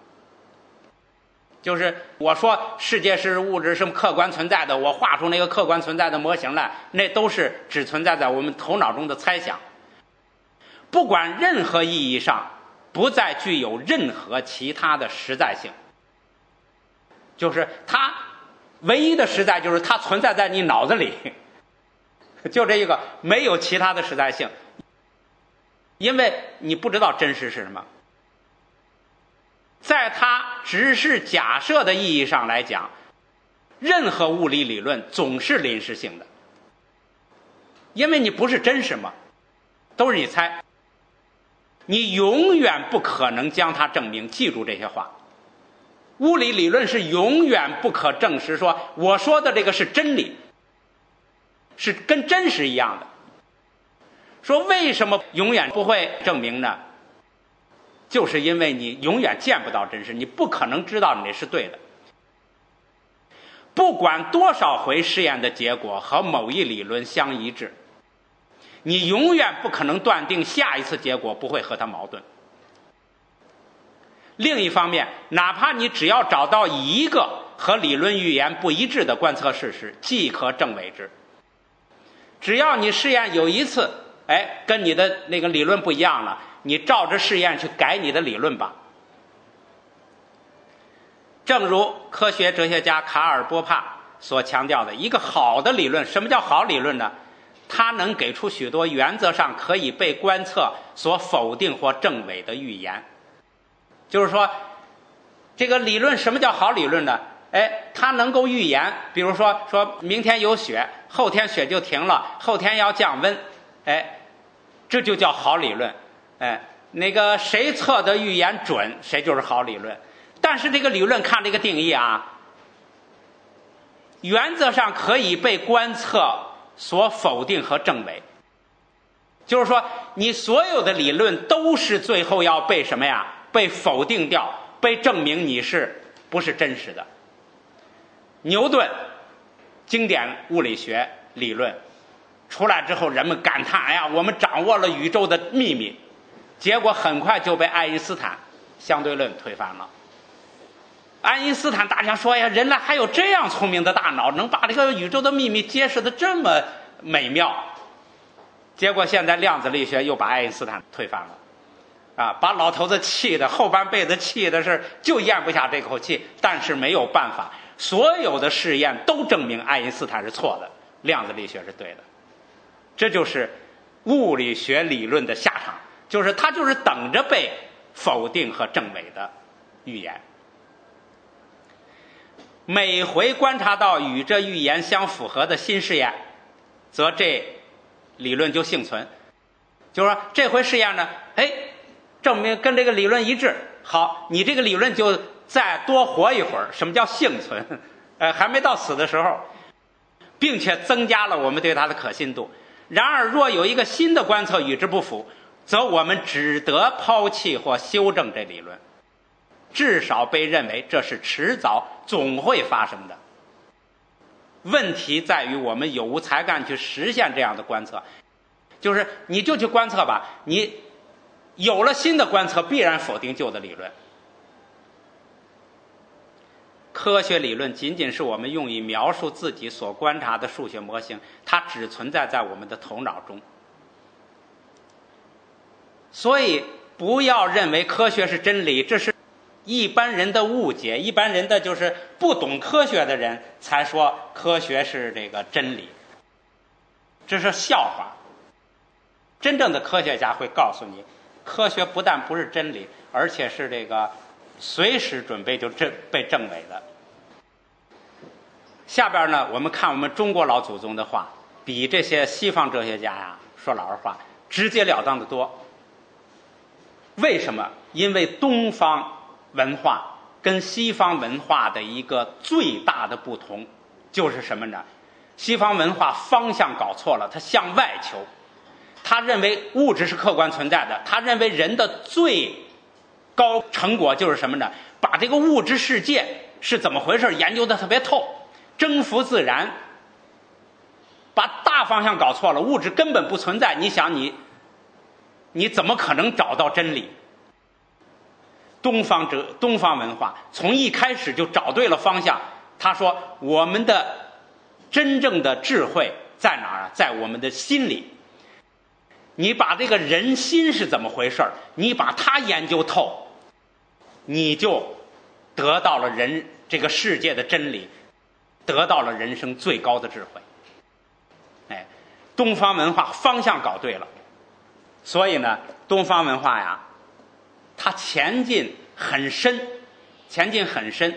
就是我说世界是物质是客观存在的，我画出那个客观存在的模型来，那都是只存在在我们头脑中的猜想，不管任何意义上不再具有任何其他的实在性。就是它唯一的实在就是它存在在你脑子里，就这一个，没有其他的实在性，因为你不知道真实是什么。在它只是假设的意义上来讲，任何物理理论总是临时性的，因为你不是真实嘛，都是你猜，你永远不可能将它证明。记住这些话，物理理论是永远不可证实说我说的这个是真理，是跟真实一样的。说为什么永远不会证明呢？就是因为你永远见不到真实，你不可能知道你是对的。不管多少回试验的结果和某一理论相一致，你永远不可能断定下一次结果不会和它矛盾。另一方面，哪怕你只要找到一个和理论预言不一致的观测事实，即可证伪之。只要你试验有一次，哎，跟你的那个理论不一样了，你照着试验去改你的理论吧。正如科学哲学家卡尔·波帕所强调的，一个好的理论，什么叫好理论呢？它能给出许多原则上可以被观测所否定或证伪的预言。就是说，这个理论什么叫好理论呢？哎，它能够预言，比如说说明天有雪，后天雪就停了，后天要降温，哎，这就叫好理论。哎，那个谁测的预言准，谁就是好理论。但是这个理论看这个定义啊，原则上可以被观测所否定和证伪。就是说，你所有的理论都是最后要被什么呀？被否定掉，被证明你是不是真实的。牛顿经典物理学理论出来之后，人们感叹，哎呀，我们掌握了宇宙的秘密。结果很快就被爱因斯坦相对论推翻了。爱因斯坦大家说呀，人类还有这样聪明的大脑，能把这个宇宙的秘密揭示的这么美妙。结果现在量子力学又把爱因斯坦推翻了，啊，把老头子气的后半辈子气的是就咽不下这口气，但是没有办法，所有的试验都证明爱因斯坦是错的，量子力学是对的。这就是物理学理论的下场，就是它就是等着被否定和证伪的预言。每回观察到与这预言相符合的新试验，则这理论就幸存。就是说这回试验呢，哎，证明跟这个理论一致，好，你这个理论就再多活一会儿。什么叫幸存？呃，还没到死的时候，并且增加了我们对它的可信度。然而若有一个新的观测与之不符，则我们只得抛弃或修正这理论，至少被认为这是迟早总会发生的。问题在于我们有无才干去实现这样的观测。就是你就去观测吧，你有了新的观测必然否定旧的理论。 科学理论仅仅是我们用以描述自己所观察的数学模型，它只存在在我们的头脑中。所以不要认为科学是真理，这是一般人的误解，一般人的就是不懂科学的人才说科学是这个真理，这是笑话。真正的科学家会告诉你，科学不但不是真理，而且是这个随时准备就证被证伪的。下边呢，我们看我们中国老祖宗的话，比这些西方哲学家呀，说老实话，直截了当的多。为什么？因为东方文化跟西方文化的一个最大的不同就是什么呢？西方文化方向搞错了，它向外求，他认为物质是客观存在的，他认为人的最高成果就是什么呢？把这个物质世界是怎么回事研究的特别透，征服自然，把大方向搞错了，物质根本不存在。你想你你怎么可能找到真理？东方哲东方文化从一开始就找对了方向。他说我们的真正的智慧在哪儿啊？在我们的心里。你把这个人心是怎么回事，你把它研究透，你就得到了人这个世界的真理，得到了人生最高的智慧。哎，东方文化方向搞对了，所以呢，东方文化呀，它前进很深，前进很深，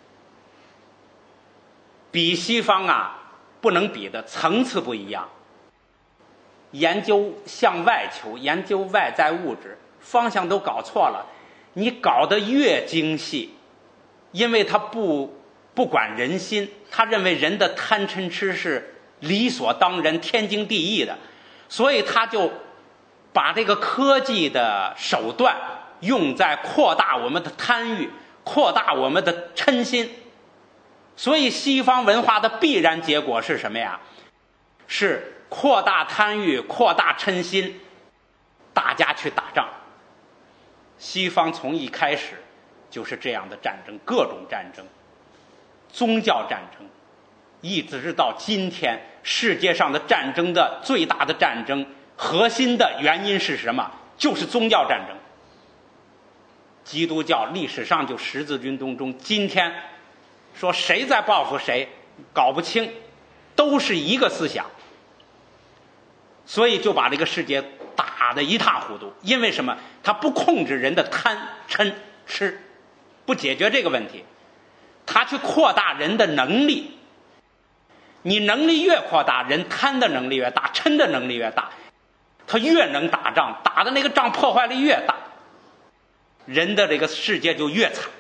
比西方啊不能比的，层次不一样。研究向外求，研究外在物质，方向都搞错了。你搞得越精细，因为他不不管人心，他认为人的贪嗔痴是理所当然、天经地义的，所以他就把这个科技的手段用在扩大我们的贪欲，扩大我们的嗔心。所以西方文化的必然结果是什么呀？是扩大贪欲，扩大嗔心，大家去打仗。西方从一开始就是这样的战争，各种战争，宗教战争，一直到今天，世界上的战争的最大的战争，核心的原因是什么？就是宗教战争。基督教历史上就十字军东中，今天说谁在报复谁，搞不清，都是一个思想。所以就把这个世界打得一塌糊涂。因为什么？他不控制人的贪嗔痴，不解决这个问题，他去扩大人的能力。你能力越扩大，人贪的能力越大，嗔的能力越大，他越能打仗，打的那个仗破坏力越大，人的这个世界就越惨。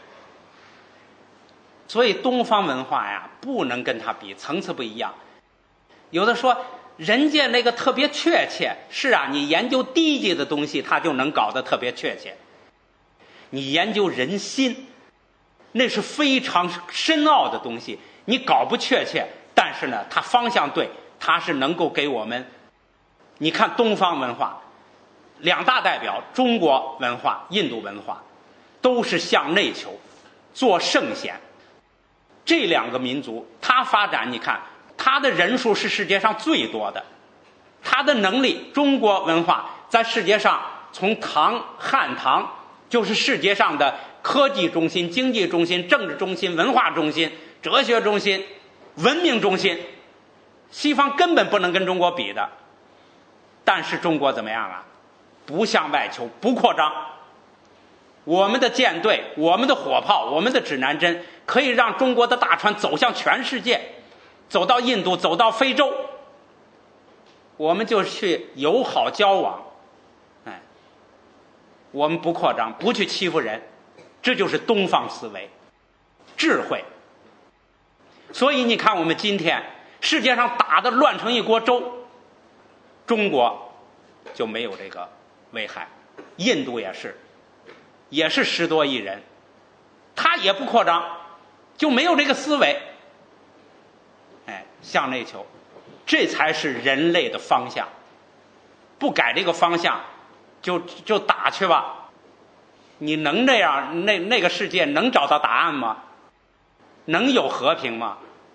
所以东方文化呀，不能跟他比，层次不一样。有的说人家那个特别确切，是啊，你研究低级的东西，它就能搞得特别确切。你研究人心，那是非常深奥的东西，你搞不确切，但是呢，它方向对，它是能够给我们。你看东方文化，两大代表，中国文化、印度文化，都是向内求，做圣贤。这两个民族，它发展，你看。他的人数是世界上最多的，他的能力，中国文化在世界上从唐汉唐就是世界上的科技中心、经济中心、政治中心、文化中心、哲学中心、文明中心，西方根本不能跟中国比的。但是中国怎么样啊？不向外求，不扩张。我们的舰队、我们的火炮、我们的指南针可以让中国的大船走向全世界，走到印度，走到非洲，我们就去友好交往。哎，我们不扩张，不去欺负人，这就是东方思维，智慧。所以你看我们今天世界上打得乱成一锅粥，中国就没有这个危害，印度也是，也是十多亿人，他也不扩张，就没有这个思维。哎，向内求，这才是人类的方向。不改这个方向，就就打去吧。你能这样？那那个世界能找到答案吗？ 能有和平吗？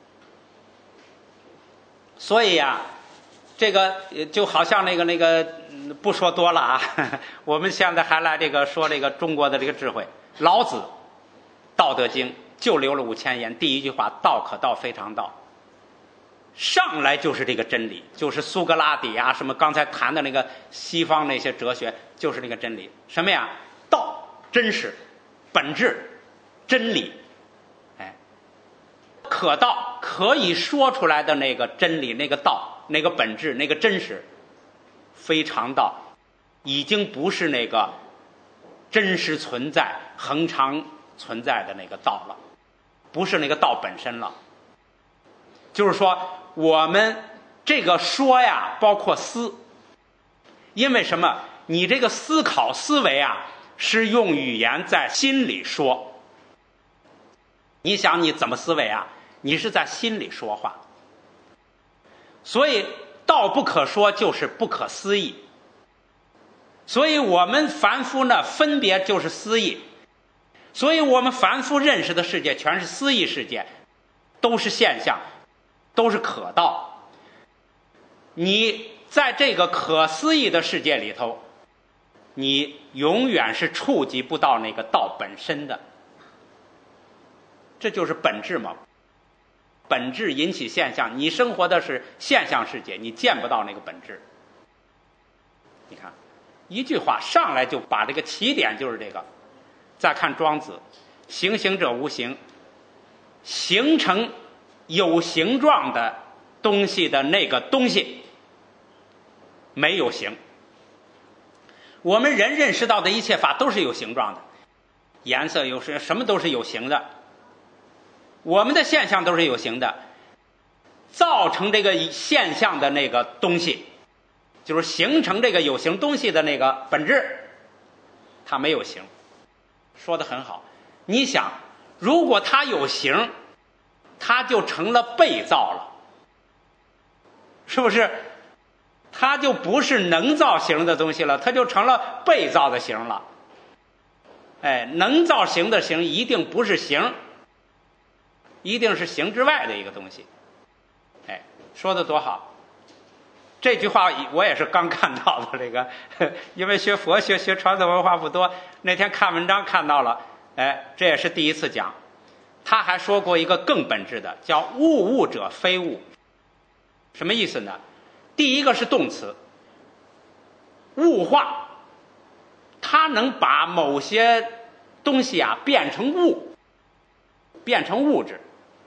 所以呀、啊，这个就好像那个那个不说多了啊，我们现在还来这个说这个中国的这个智慧。老子《道德经》就留了五千言，第一句话道可道非常道，上来就是这个真理，就是苏格拉底啊，什么刚才谈的那个西方那些哲学，就是那个真理。什么呀？道，真实，本质，真理。哎，可道，可以说出来的那个真理，那个道，那个本质，那个真实，非常道，已经不是那个真实存在、恒常存在的那个道了，不是那个道本身了。就是说，我们这个说呀，包括思，因为什么？你这个思考思维啊，是用语言在心里说。你想你怎么思维啊？你是在心里说话。所以道不可说，就是不可思议。所以我们凡夫呢，分别就是思议。所以我们凡夫认识的世界全是思议世界，都是现象，都是可道。你在这个可思议的世界里头，你永远是触及不到那个道本身的。这就是本质嘛。本质引起现象，你生活的是现象世界，你见不到那个本质。你看一句话上来就把这个起点就是这个。再看庄子，形形者无形，形成有形状的东西的那个东西没有形。我们人认识到的一切法都是有形状的，颜色有什么都是有形的，我们的现象都是有形的，造成这个现象的那个东西，就是形成这个有形东西的那个本质，它没有形。说得很好。你想，如果它有形，它就成了被造了，是不是？它就不是能造形的东西了，它就成了被造的形了。哎，能造形的形一定不是形，一定是形之外的一个东西。哎，说得多好！这句话我也是刚看到的，这个因为学佛学学传统文化不多，那天看文章看到了，哎，这也是第一次讲。他还说过一个更本质的，叫物物者非物。什么意思呢？第一个是动词，物化，它能把某些东西啊变成物，变成物质，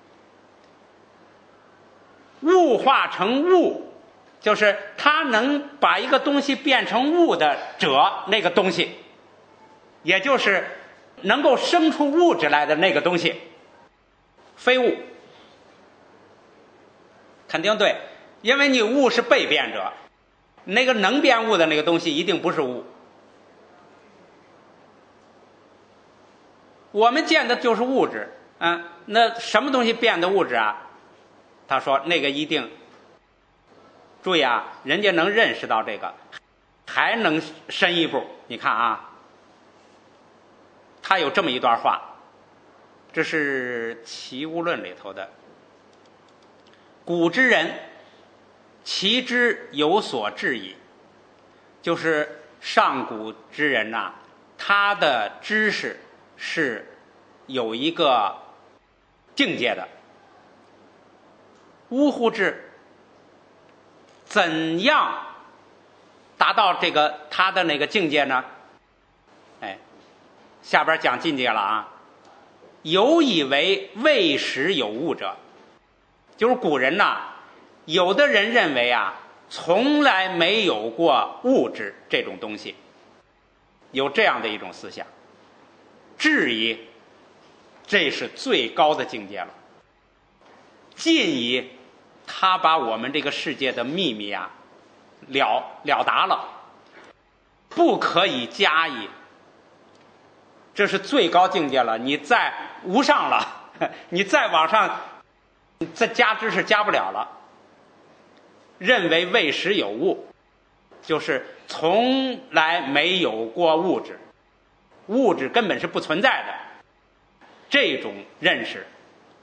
物化成物，就是它能把一个东西变成物的者，那个东西，也就是能够生出物质来的那个东西，非物。肯定对，因为你物是被变者，那个能变物的那个东西一定不是物。我们见的就是物质，嗯，那什么东西变的物质啊？他说那个一定，注意啊，人家能认识到这个，还能深一步。你看啊，他有这么一段话，这是《齐物论》里头的。古之人，其知有所至矣。就是上古之人呐、啊，他的知识是有一个境界的。呜呼之，怎样达到这个他的那个境界呢？哎，下边讲境界了啊。有以为未始有物者，就是古人呐、啊，有的人认为啊，从来没有过物质这种东西，有这样的一种思想，质疑，这是最高的境界了。尽以他把我们这个世界的秘密啊了了达了，不可以加以，这是最高境界了。你再无上了，你再往上再加知识加不了了。认为未始有物，就是从来没有过物质，物质根本是不存在的，这种认识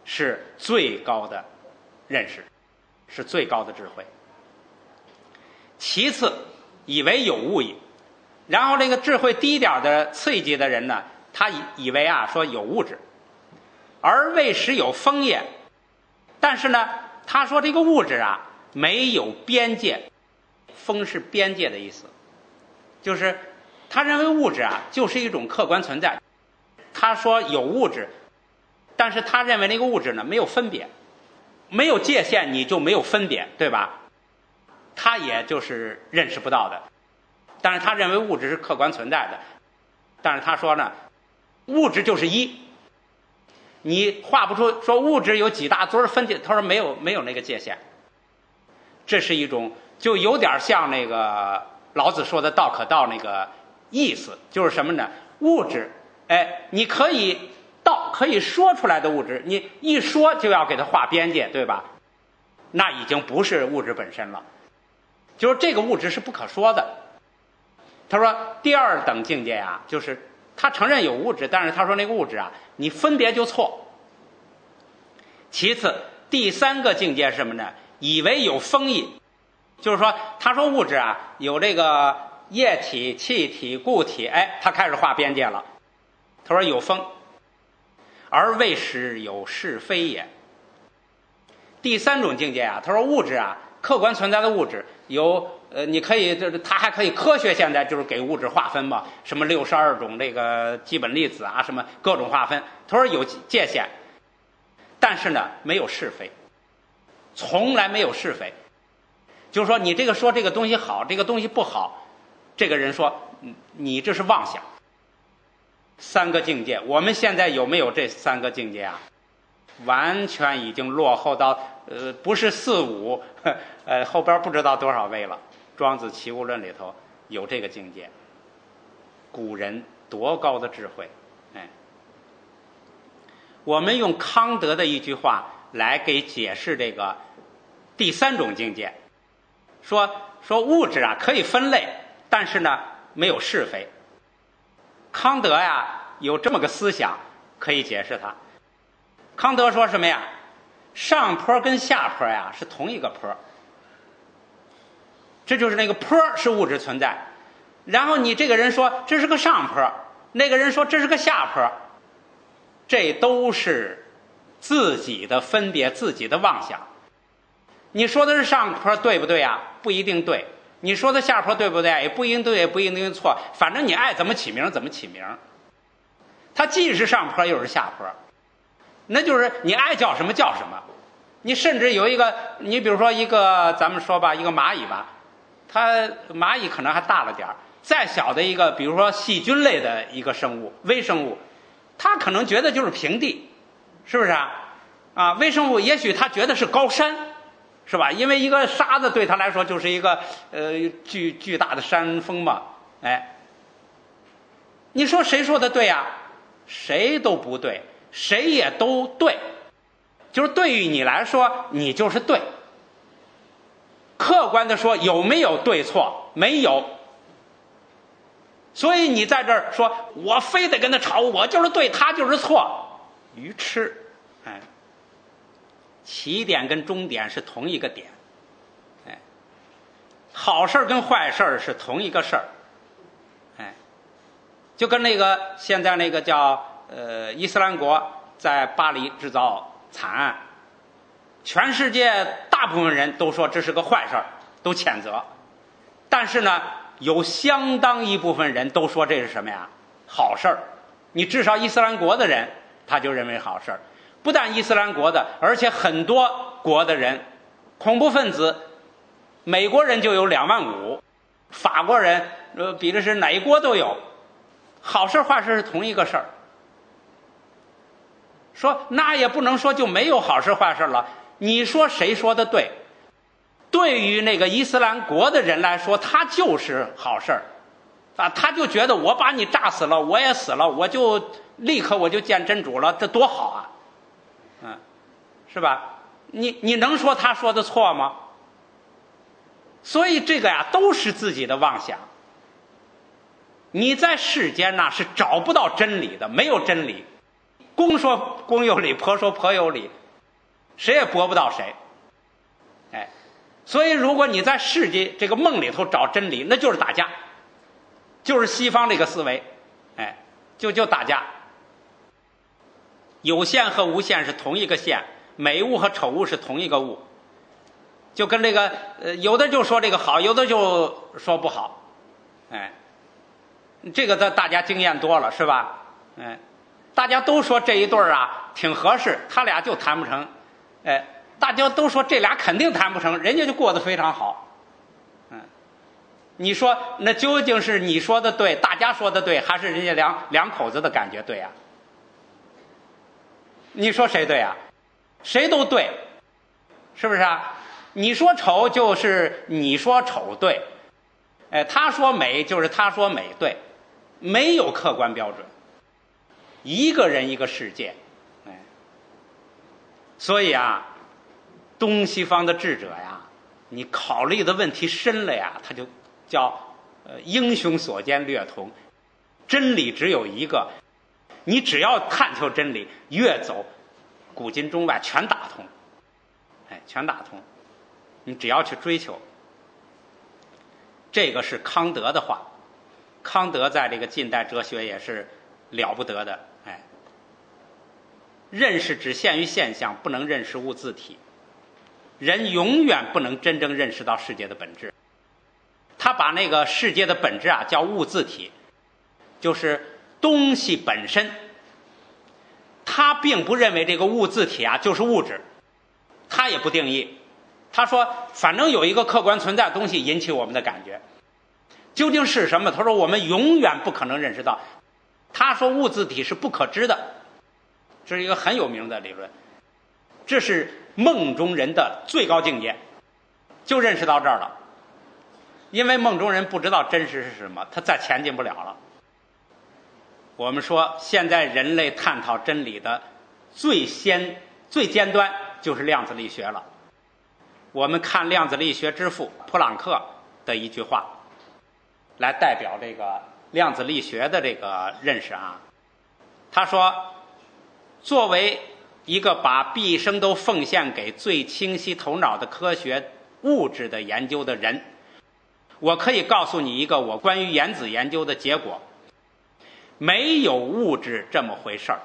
是最高的认识，是最高的智慧。其次，以为有物矣。然后这个智慧低点的次一级的人呢，他以以为啊说有物质，而未实有风也。但是呢，他说这个物质啊没有边界，风是边界的意思，就是他认为物质啊就是一种客观存在。他说有物质，但是他认为那个物质呢没有分别，没有界限，你就没有分别，对吧？他也就是认识不到的。但是他认为物质是客观存在的，但是他说呢，物质就是一，你画不出说物质有几大堆分界，他说没有没有那个界限。这是一种就有点像那个老子说的道可道那个意思，就是什么呢？物质，哎，你可以道可以说出来的物质，你一说就要给它画边界，对吧？那已经不是物质本身了，就是这个物质是不可说的。他说第二等境界啊，就是他承认有物质，但是他说那个物质啊，你分别就错。其次，第三个境界是什么呢？以为有风义，就是说他说物质啊有这个液体、气体、固体，哎，他开始画边界了。他说有风，而未实有是非也。第三种境界啊，他说物质啊，客观存在的物质有呃，你可以就是他还可以科学现在就是给物质划分嘛，什么六十二种这个基本粒子啊，什么各种划分。他说有界限，但是呢没有是非，从来没有是非。就是说你这个说这个东西好，这个东西不好，这个人说你这是妄想。三个境界，我们现在有没有这三个境界啊？完全已经落后到呃不是四五，呃后边不知道多少位了。庄子齐物论里头有这个境界，古人多高的智慧！哎，我们用康德的一句话来给解释这个第三种境界，说说物质啊可以分类，但是呢没有是非。康德呀有这么个思想可以解释它。康德说什么呀？上坡跟下坡呀是同一个坡，这就是那个坡是物质存在。然后你这个人说这是个上坡，那个人说这是个下坡，这都是自己的分别，自己的妄想。你说的是上坡对不对呀？不一定对。你说的下坡对不对？也不一定对，也不一定错。反正你爱怎么起名怎么起名。它既是上坡又是下坡，那就是你爱叫什么叫什么。你甚至有一个，你比如说一个，咱们说吧，一个蚂蚁吧，它蚂蚁可能还大了点儿，再小的一个，比如说细菌类的一个生物，微生物，它可能觉得就是平地，是不是啊？啊，微生物也许它觉得是高山，是吧？因为一个沙子对它来说就是一个呃巨巨大的山峰嘛，哎，你说谁说的对啊？谁都不对，谁也都对。就是对于你来说你就是对，客观的说有没有对错？没有。所以你在这儿说我非得跟他吵，我就是对他就是错，愚痴。哎，起点跟终点是同一个点，哎，好事跟坏事是同一个事儿，哎，就跟那个现在那个叫呃伊斯兰国在巴黎制造惨案，全世界大部分人都说这是个坏事，都谴责。但是呢，有相当一部分人都说这是什么呀？好事。你至少伊斯兰国的人他就认为好事。不但伊斯兰国的，而且很多国的人，恐怖分子，美国人就有两万五，法国人呃比利时哪国都有。好事坏事是同一个事儿。说那也不能说就没有好事坏事了，你说谁说的对？对于那个伊斯兰国的人来说，他就是好事啊，他就觉得我把你炸死了，我也死了，我就立刻我就见真主了，这多好啊，嗯，是吧？你你能说他说的错吗？所以这个呀，都是自己的妄想。你在世间呢是找不到真理的，没有真理。 公说公有理，婆说婆有理，谁也驳不到谁。哎，所以如果你在世界这个梦里头找真理，那就是打架，就是西方这个思维，哎，就就打架。有限和无限是同一个线，美物和丑物是同一个物，就跟这个呃，有的就说这个好，有的就说不好，哎，这个的大家经验多了是吧？哎，大家都说这一对儿啊挺合适，他俩就谈不成，哎，大家都说这俩肯定谈不成，人家就过得非常好，嗯，你说那究竟是你说的对，大家说的对，还是人家两两口子的感觉对啊？你说谁对啊？谁都对，是不是啊？你说丑就是你说丑对，哎，他说美就是他说美对，没有客观标准，一个人一个世界，哎，所以啊，东西方的智者呀，你考虑的问题深了呀，他就叫呃英雄所见略同，真理只有一个，你只要探求真理，越走古今中外全打通，哎，全打通。你只要去追求，这个是康德的话。康德在这个近代哲学也是了不得的，哎，认识只限于现象，不能认识物自体。人永远不能真正认识到世界的本质。他把那个世界的本质啊叫物自体，就是东西本身。他并不认为这个物自体啊就是物质，他也不定义。他说反正有一个客观存在的东西引起我们的感觉，究竟是什么？他说我们永远不可能认识到。他说物自体是不可知的，这是一个很有名的理论，这是梦中人的最高境界，就认识到这儿了。因为梦中人不知道真实是什么，他再前进不了了。我们说现在人类探讨真理的最先最尖端就是量子力学了。我们看量子力学之父普朗克的一句话来代表这个量子力学的这个认识啊。他说，作为一个把毕生都奉献给最清晰头脑的科学物质的研究的人，我可以告诉你一个我关于原子研究的结果，没有物质这么回事儿。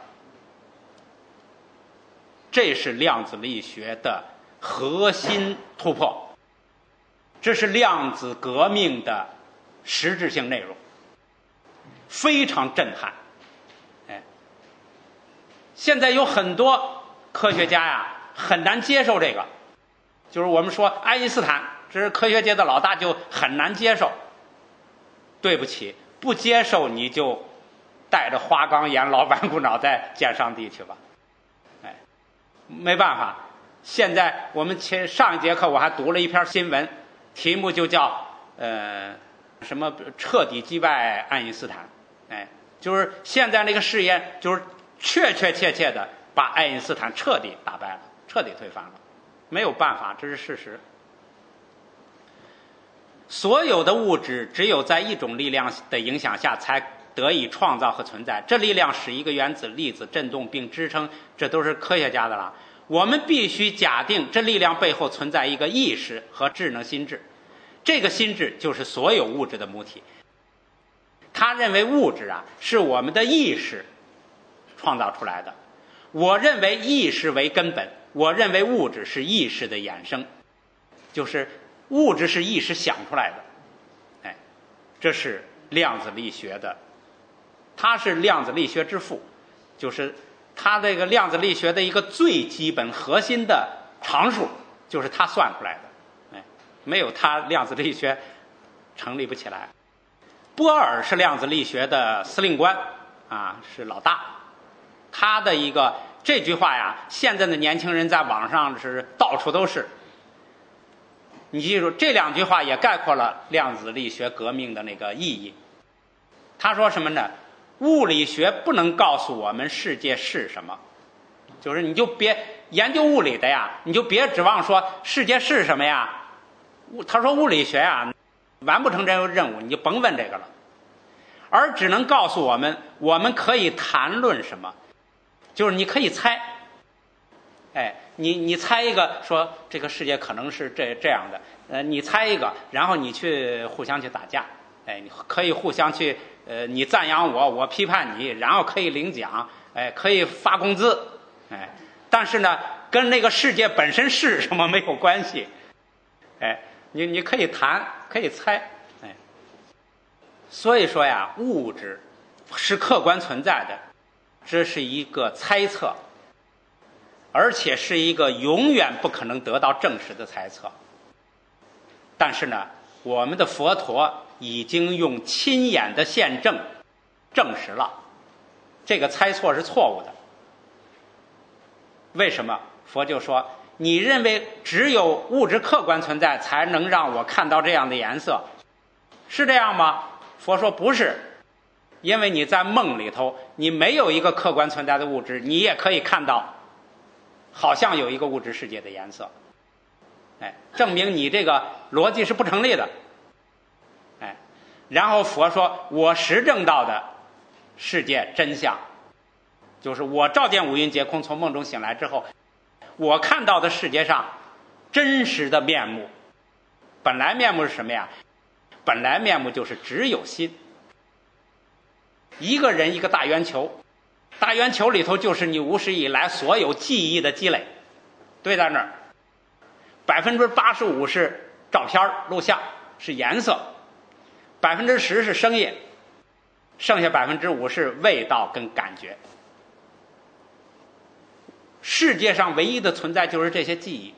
这是量子力学的核心突破，这是量子革命的实质性内容，非常震撼。哎，现在有很多科学家呀很难接受这个，就是我们说爱因斯坦这是科学界的老大，就很难接受。对不起，不接受你就带着花岗岩老板骨脑袋见上帝去吧。哎，没办法。现在我们前上一节课我还读了一篇新闻，题目就叫呃什么彻底击败爱因斯坦。哎，就是现在那个试验就是确确切切的把爱因斯坦彻底打败了，彻底推翻了，没有办法，这是事实。所有的物质只有在一种力量的影响下才得以创造和存在，这力量使一个原子粒子振动并支撑，这都是科学家的了。我们必须假定这力量背后存在一个意识和智能心智，这个心智就是所有物质的母体。他认为物质啊是我们的意识创造出来的，我认为意识为根本，我认为物质是意识的衍生，就是物质是意识想出来的。哎，这是量子力学的，他是量子力学之父，就是他这个量子力学的一个最基本核心的常数就是他算出来的。哎，没有他量子力学成立不起来。波尔是量子力学的司令官啊，是老大。他的一个这句话呀，现在的年轻人在网上是到处都是。你记住，这两句话也概括了量子力学革命的那个意义。他说什么呢？物理学不能告诉我们世界是什么，就是你就别研究物理的呀，你就别指望说世界是什么呀。他说物理学呀完不成这个任务，你就甭问这个了，而只能告诉我们我们可以谈论什么。 就是你可以猜，哎，你你猜一个，说这个世界可能是这这样的，呃，你猜一个，然后你去互相去打架，哎，你可以互相去，呃，你赞扬我，我批判你，然后可以领奖，哎，可以发工资，哎，但是呢，跟那个世界本身是什么没有关系，哎，你你可以谈，可以猜，哎，所以说呀，物质是客观存在的，这是一个猜测，而且是一个永远不可能得到证实的猜测。但是呢，我们的佛陀已经用亲眼的现证证实了这个猜错是错误的。为什么？佛就说，你认为只有物质客观存在才能让我看到这样的颜色，是这样吗？佛说不是，因为你在梦里头，你没有一个客观存在的物质，你也可以看到好像有一个物质世界的颜色，哎，证明你这个逻辑是不成立的，哎，然后佛说，我实证到的世界真相，就是我照见五蕴皆空，从梦中醒来之后，我看到的世界上真实的面目，本来面目是什么呀？本来面目就是只有心，一个人一个大圆球，大圆球里头就是你无始以来所有记忆的积累，堆在那儿，百分之八十五是照片录像，是颜色，百分之十是声音，剩下百分之五是味道跟感觉。世界上唯一的存在就是这些记忆，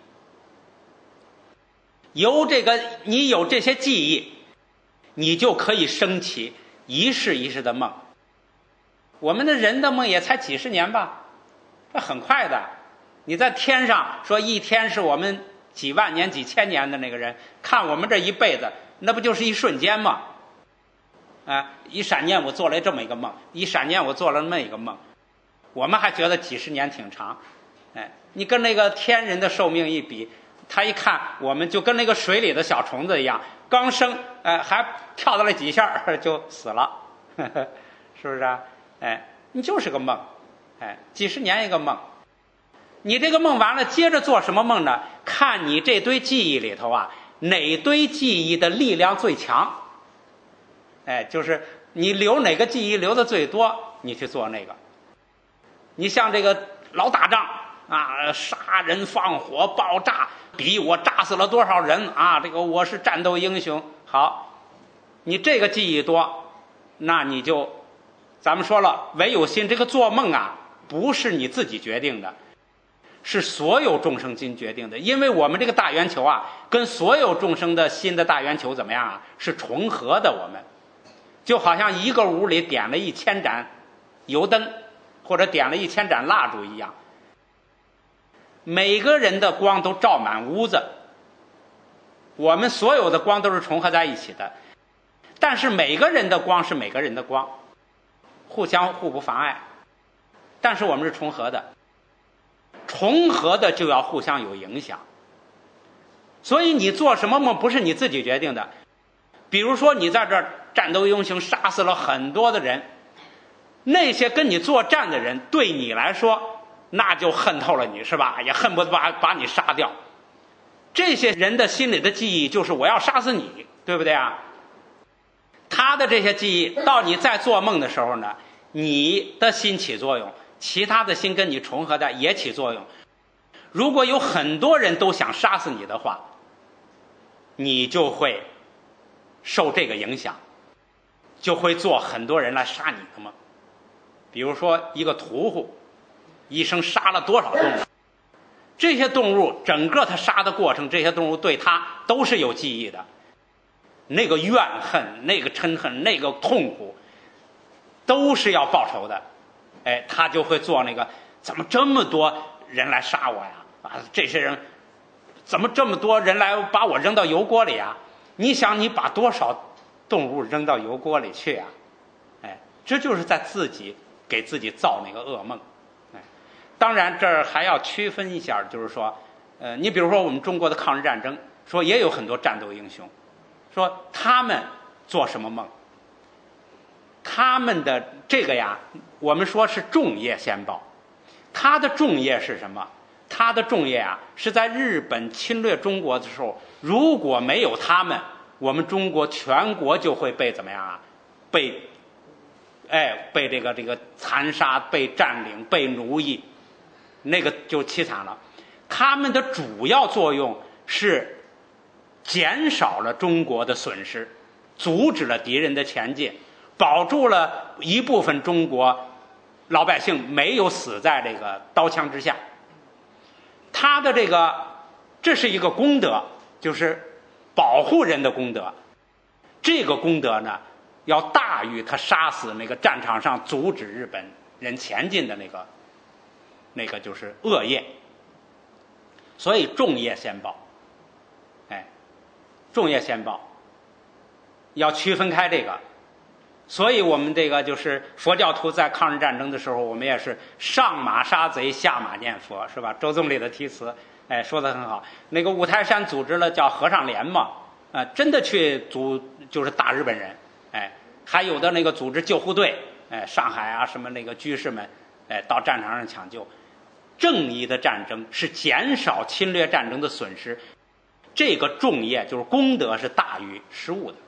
由这个你有这些记忆，你就可以升起一世一世的梦。我们的人的梦也才几十年吧，这很快的。你在天上说一天是我们几万年几千年的那个人，看我们这一辈子，那不就是一瞬间吗？啊，一闪念我做了这么一个梦，一闪念我做了那么一个梦，我们还觉得几十年挺长，哎，你跟那个天人的寿命一比，他一看我们就跟那个水里的小虫子一样，刚生，哎，还跳到了几下就死了，呵呵，是不是啊？哎，你就是个梦，哎，几十年一个梦，你这个梦完了，接着做什么梦呢？看你这堆记忆里头啊，哪堆记忆的力量最强？哎，就是你留哪个记忆留的最多，你去做那个。你像这个老打仗啊，杀人放火爆炸，比我炸死了多少人啊，这个我是战斗英雄。好，你这个记忆多，那你就咱们说了，唯有心，这个做梦啊不是你自己决定的，是所有众生心决定的。因为我们这个大圆球啊跟所有众生的心的大圆球怎么样啊，是重合的。我们就好像一个屋里点了一千盏油灯，或者点了一千盏蜡烛一样，每个人的光都照满屋子，我们所有的光都是重合在一起的，但是每个人的光是每个人的光，互相互不妨碍，但是我们是重合的，重合的就要互相有影响。所以你做什么梦不是你自己决定的。比如说你在这儿战斗英雄，杀死了很多的人，那些跟你作战的人对你来说那就恨透了你，是吧？也恨不得把把你杀掉。这些人的心里的记忆就是我要杀死你，对不对啊？他的这些记忆到你在做梦的时候呢，你的心起作用，其他的心跟你重合的也起作用。如果有很多人都想杀死你的话，你就会受这个影响，就会做很多人来杀你的梦。比如说一个屠户一生杀了多少动物，这些动物整个他杀的过程，这些动物对他都是有记忆的，那个怨恨，那个嗔恨，那个痛苦都是要报仇的。哎，他就会做那个，怎么这么多人来杀我呀？啊，这些人怎么这么多人来把我扔到油锅里啊？你想你把多少动物扔到油锅里去啊？哎，这就是在自己给自己造那个噩梦。哎，当然这儿还要区分一下，就是说呃，你比如说我们中国的抗日战争，说也有很多战斗英雄，说他们做什么梦，他们的这个呀，我们说是众业先报， 他的重业是什么？他的重业啊，是在日本侵略中国的时候，如果没有他们，我们中国全国就会被怎么样啊？被，哎，被这个这个残杀、被占领、被奴役，那个就凄惨了。他们的主要作用是减少了中国的损失，阻止了敌人的前进，保住了一部分中国老百姓没有死在这个刀枪之下。他的这个，这是一个功德，就是保护人的功德。这个功德呢，要大于他杀死那个战场上阻止日本人前进的那个，那个就是恶业。所以重业先报，哎，重业先报，要区分开这个。所以我们这个就是佛教徒在抗日战争的时候，我们也是上马杀贼，下马念佛，是吧？周总理的题词，哎，说得很好。那个五台山组织了叫和尚连嘛，啊、呃，真的去组就是打日本人，哎，还有的那个组织救护队，哎，上海啊什么那个居士们，哎，到战场上抢救。正义的战争是减少侵略战争的损失，这个重业就是功德是大于失误的。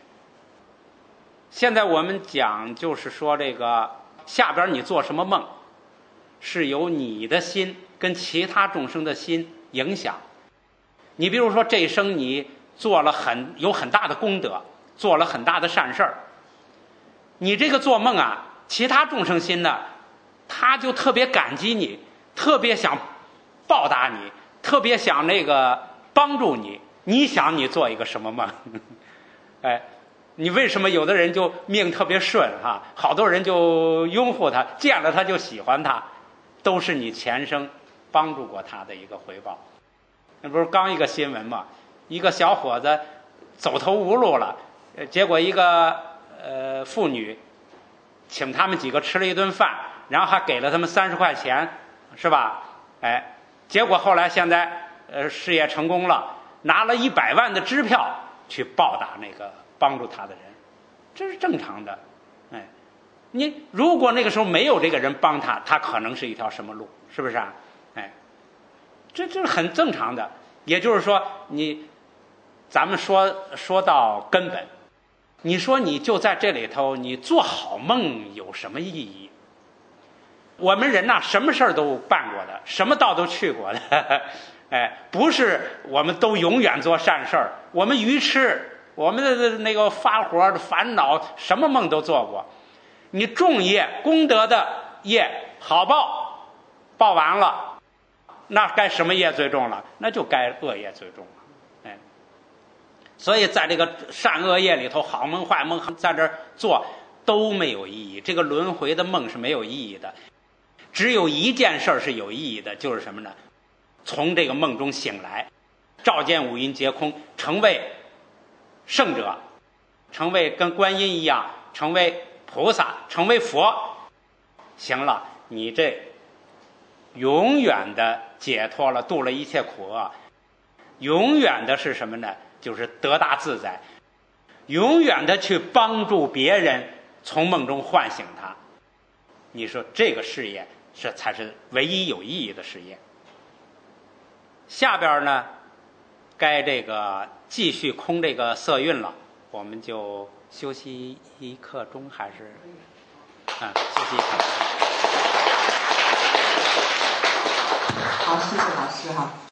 现在我们讲就是说，这个下边你做什么梦，是由你的心跟其他众生的心影响。你比如说这一生你做了很有很大的功德，做了很大的善事儿，你这个做梦啊，其他众生心呢，他就特别感激你，特别想报答你，特别想那个帮助你。你想你做一个什么梦？哎。你为什么有的人就命特别顺哈、啊？好多人就拥护他，见了他就喜欢他，都是你前生帮助过他的一个回报。那不是刚一个新闻嘛？一个小伙子走投无路了，结果一个呃妇女请他们几个吃了一顿饭，然后还给了他们三十块钱，是吧？哎，结果后来现在呃事业成功了，拿了一百万的支票去报答那个帮助他的人，这是正常的。哎，你如果那个时候没有这个人帮他，他可能是一条什么路，是不是啊？哎，这这是很正常的。也就是说，你咱们说说到根本，你说你就在这里头，你做好梦有什么意义？我们人呐，什么事儿都办过的，什么道都去过的。哎，不是我们都永远做善事儿，我们愚痴。我们的那个发火的烦恼，什么梦都做过。你重业功德的业好报，报完了，那该什么业最重了？那就该恶业最重了。哎，所以在这个善恶业里头，好梦坏梦在这儿做都没有意义。这个轮回的梦是没有意义的，只有一件事是有意义的，就是什么呢？从这个梦中醒来，照见五蕴皆空，成为圣者，成为跟观音一样，成为菩萨，成为佛，行了，你这永远的解脱了，度了一切苦厄，永远的是什么呢？就是得大自在，永远的去帮助别人，从梦中唤醒他。你说这个事业是才是唯一有意义的事业。下边呢，该这个继续空这个色蕴了，我们就休息一刻钟，还是啊，休息一刻。 好，谢谢老师哈。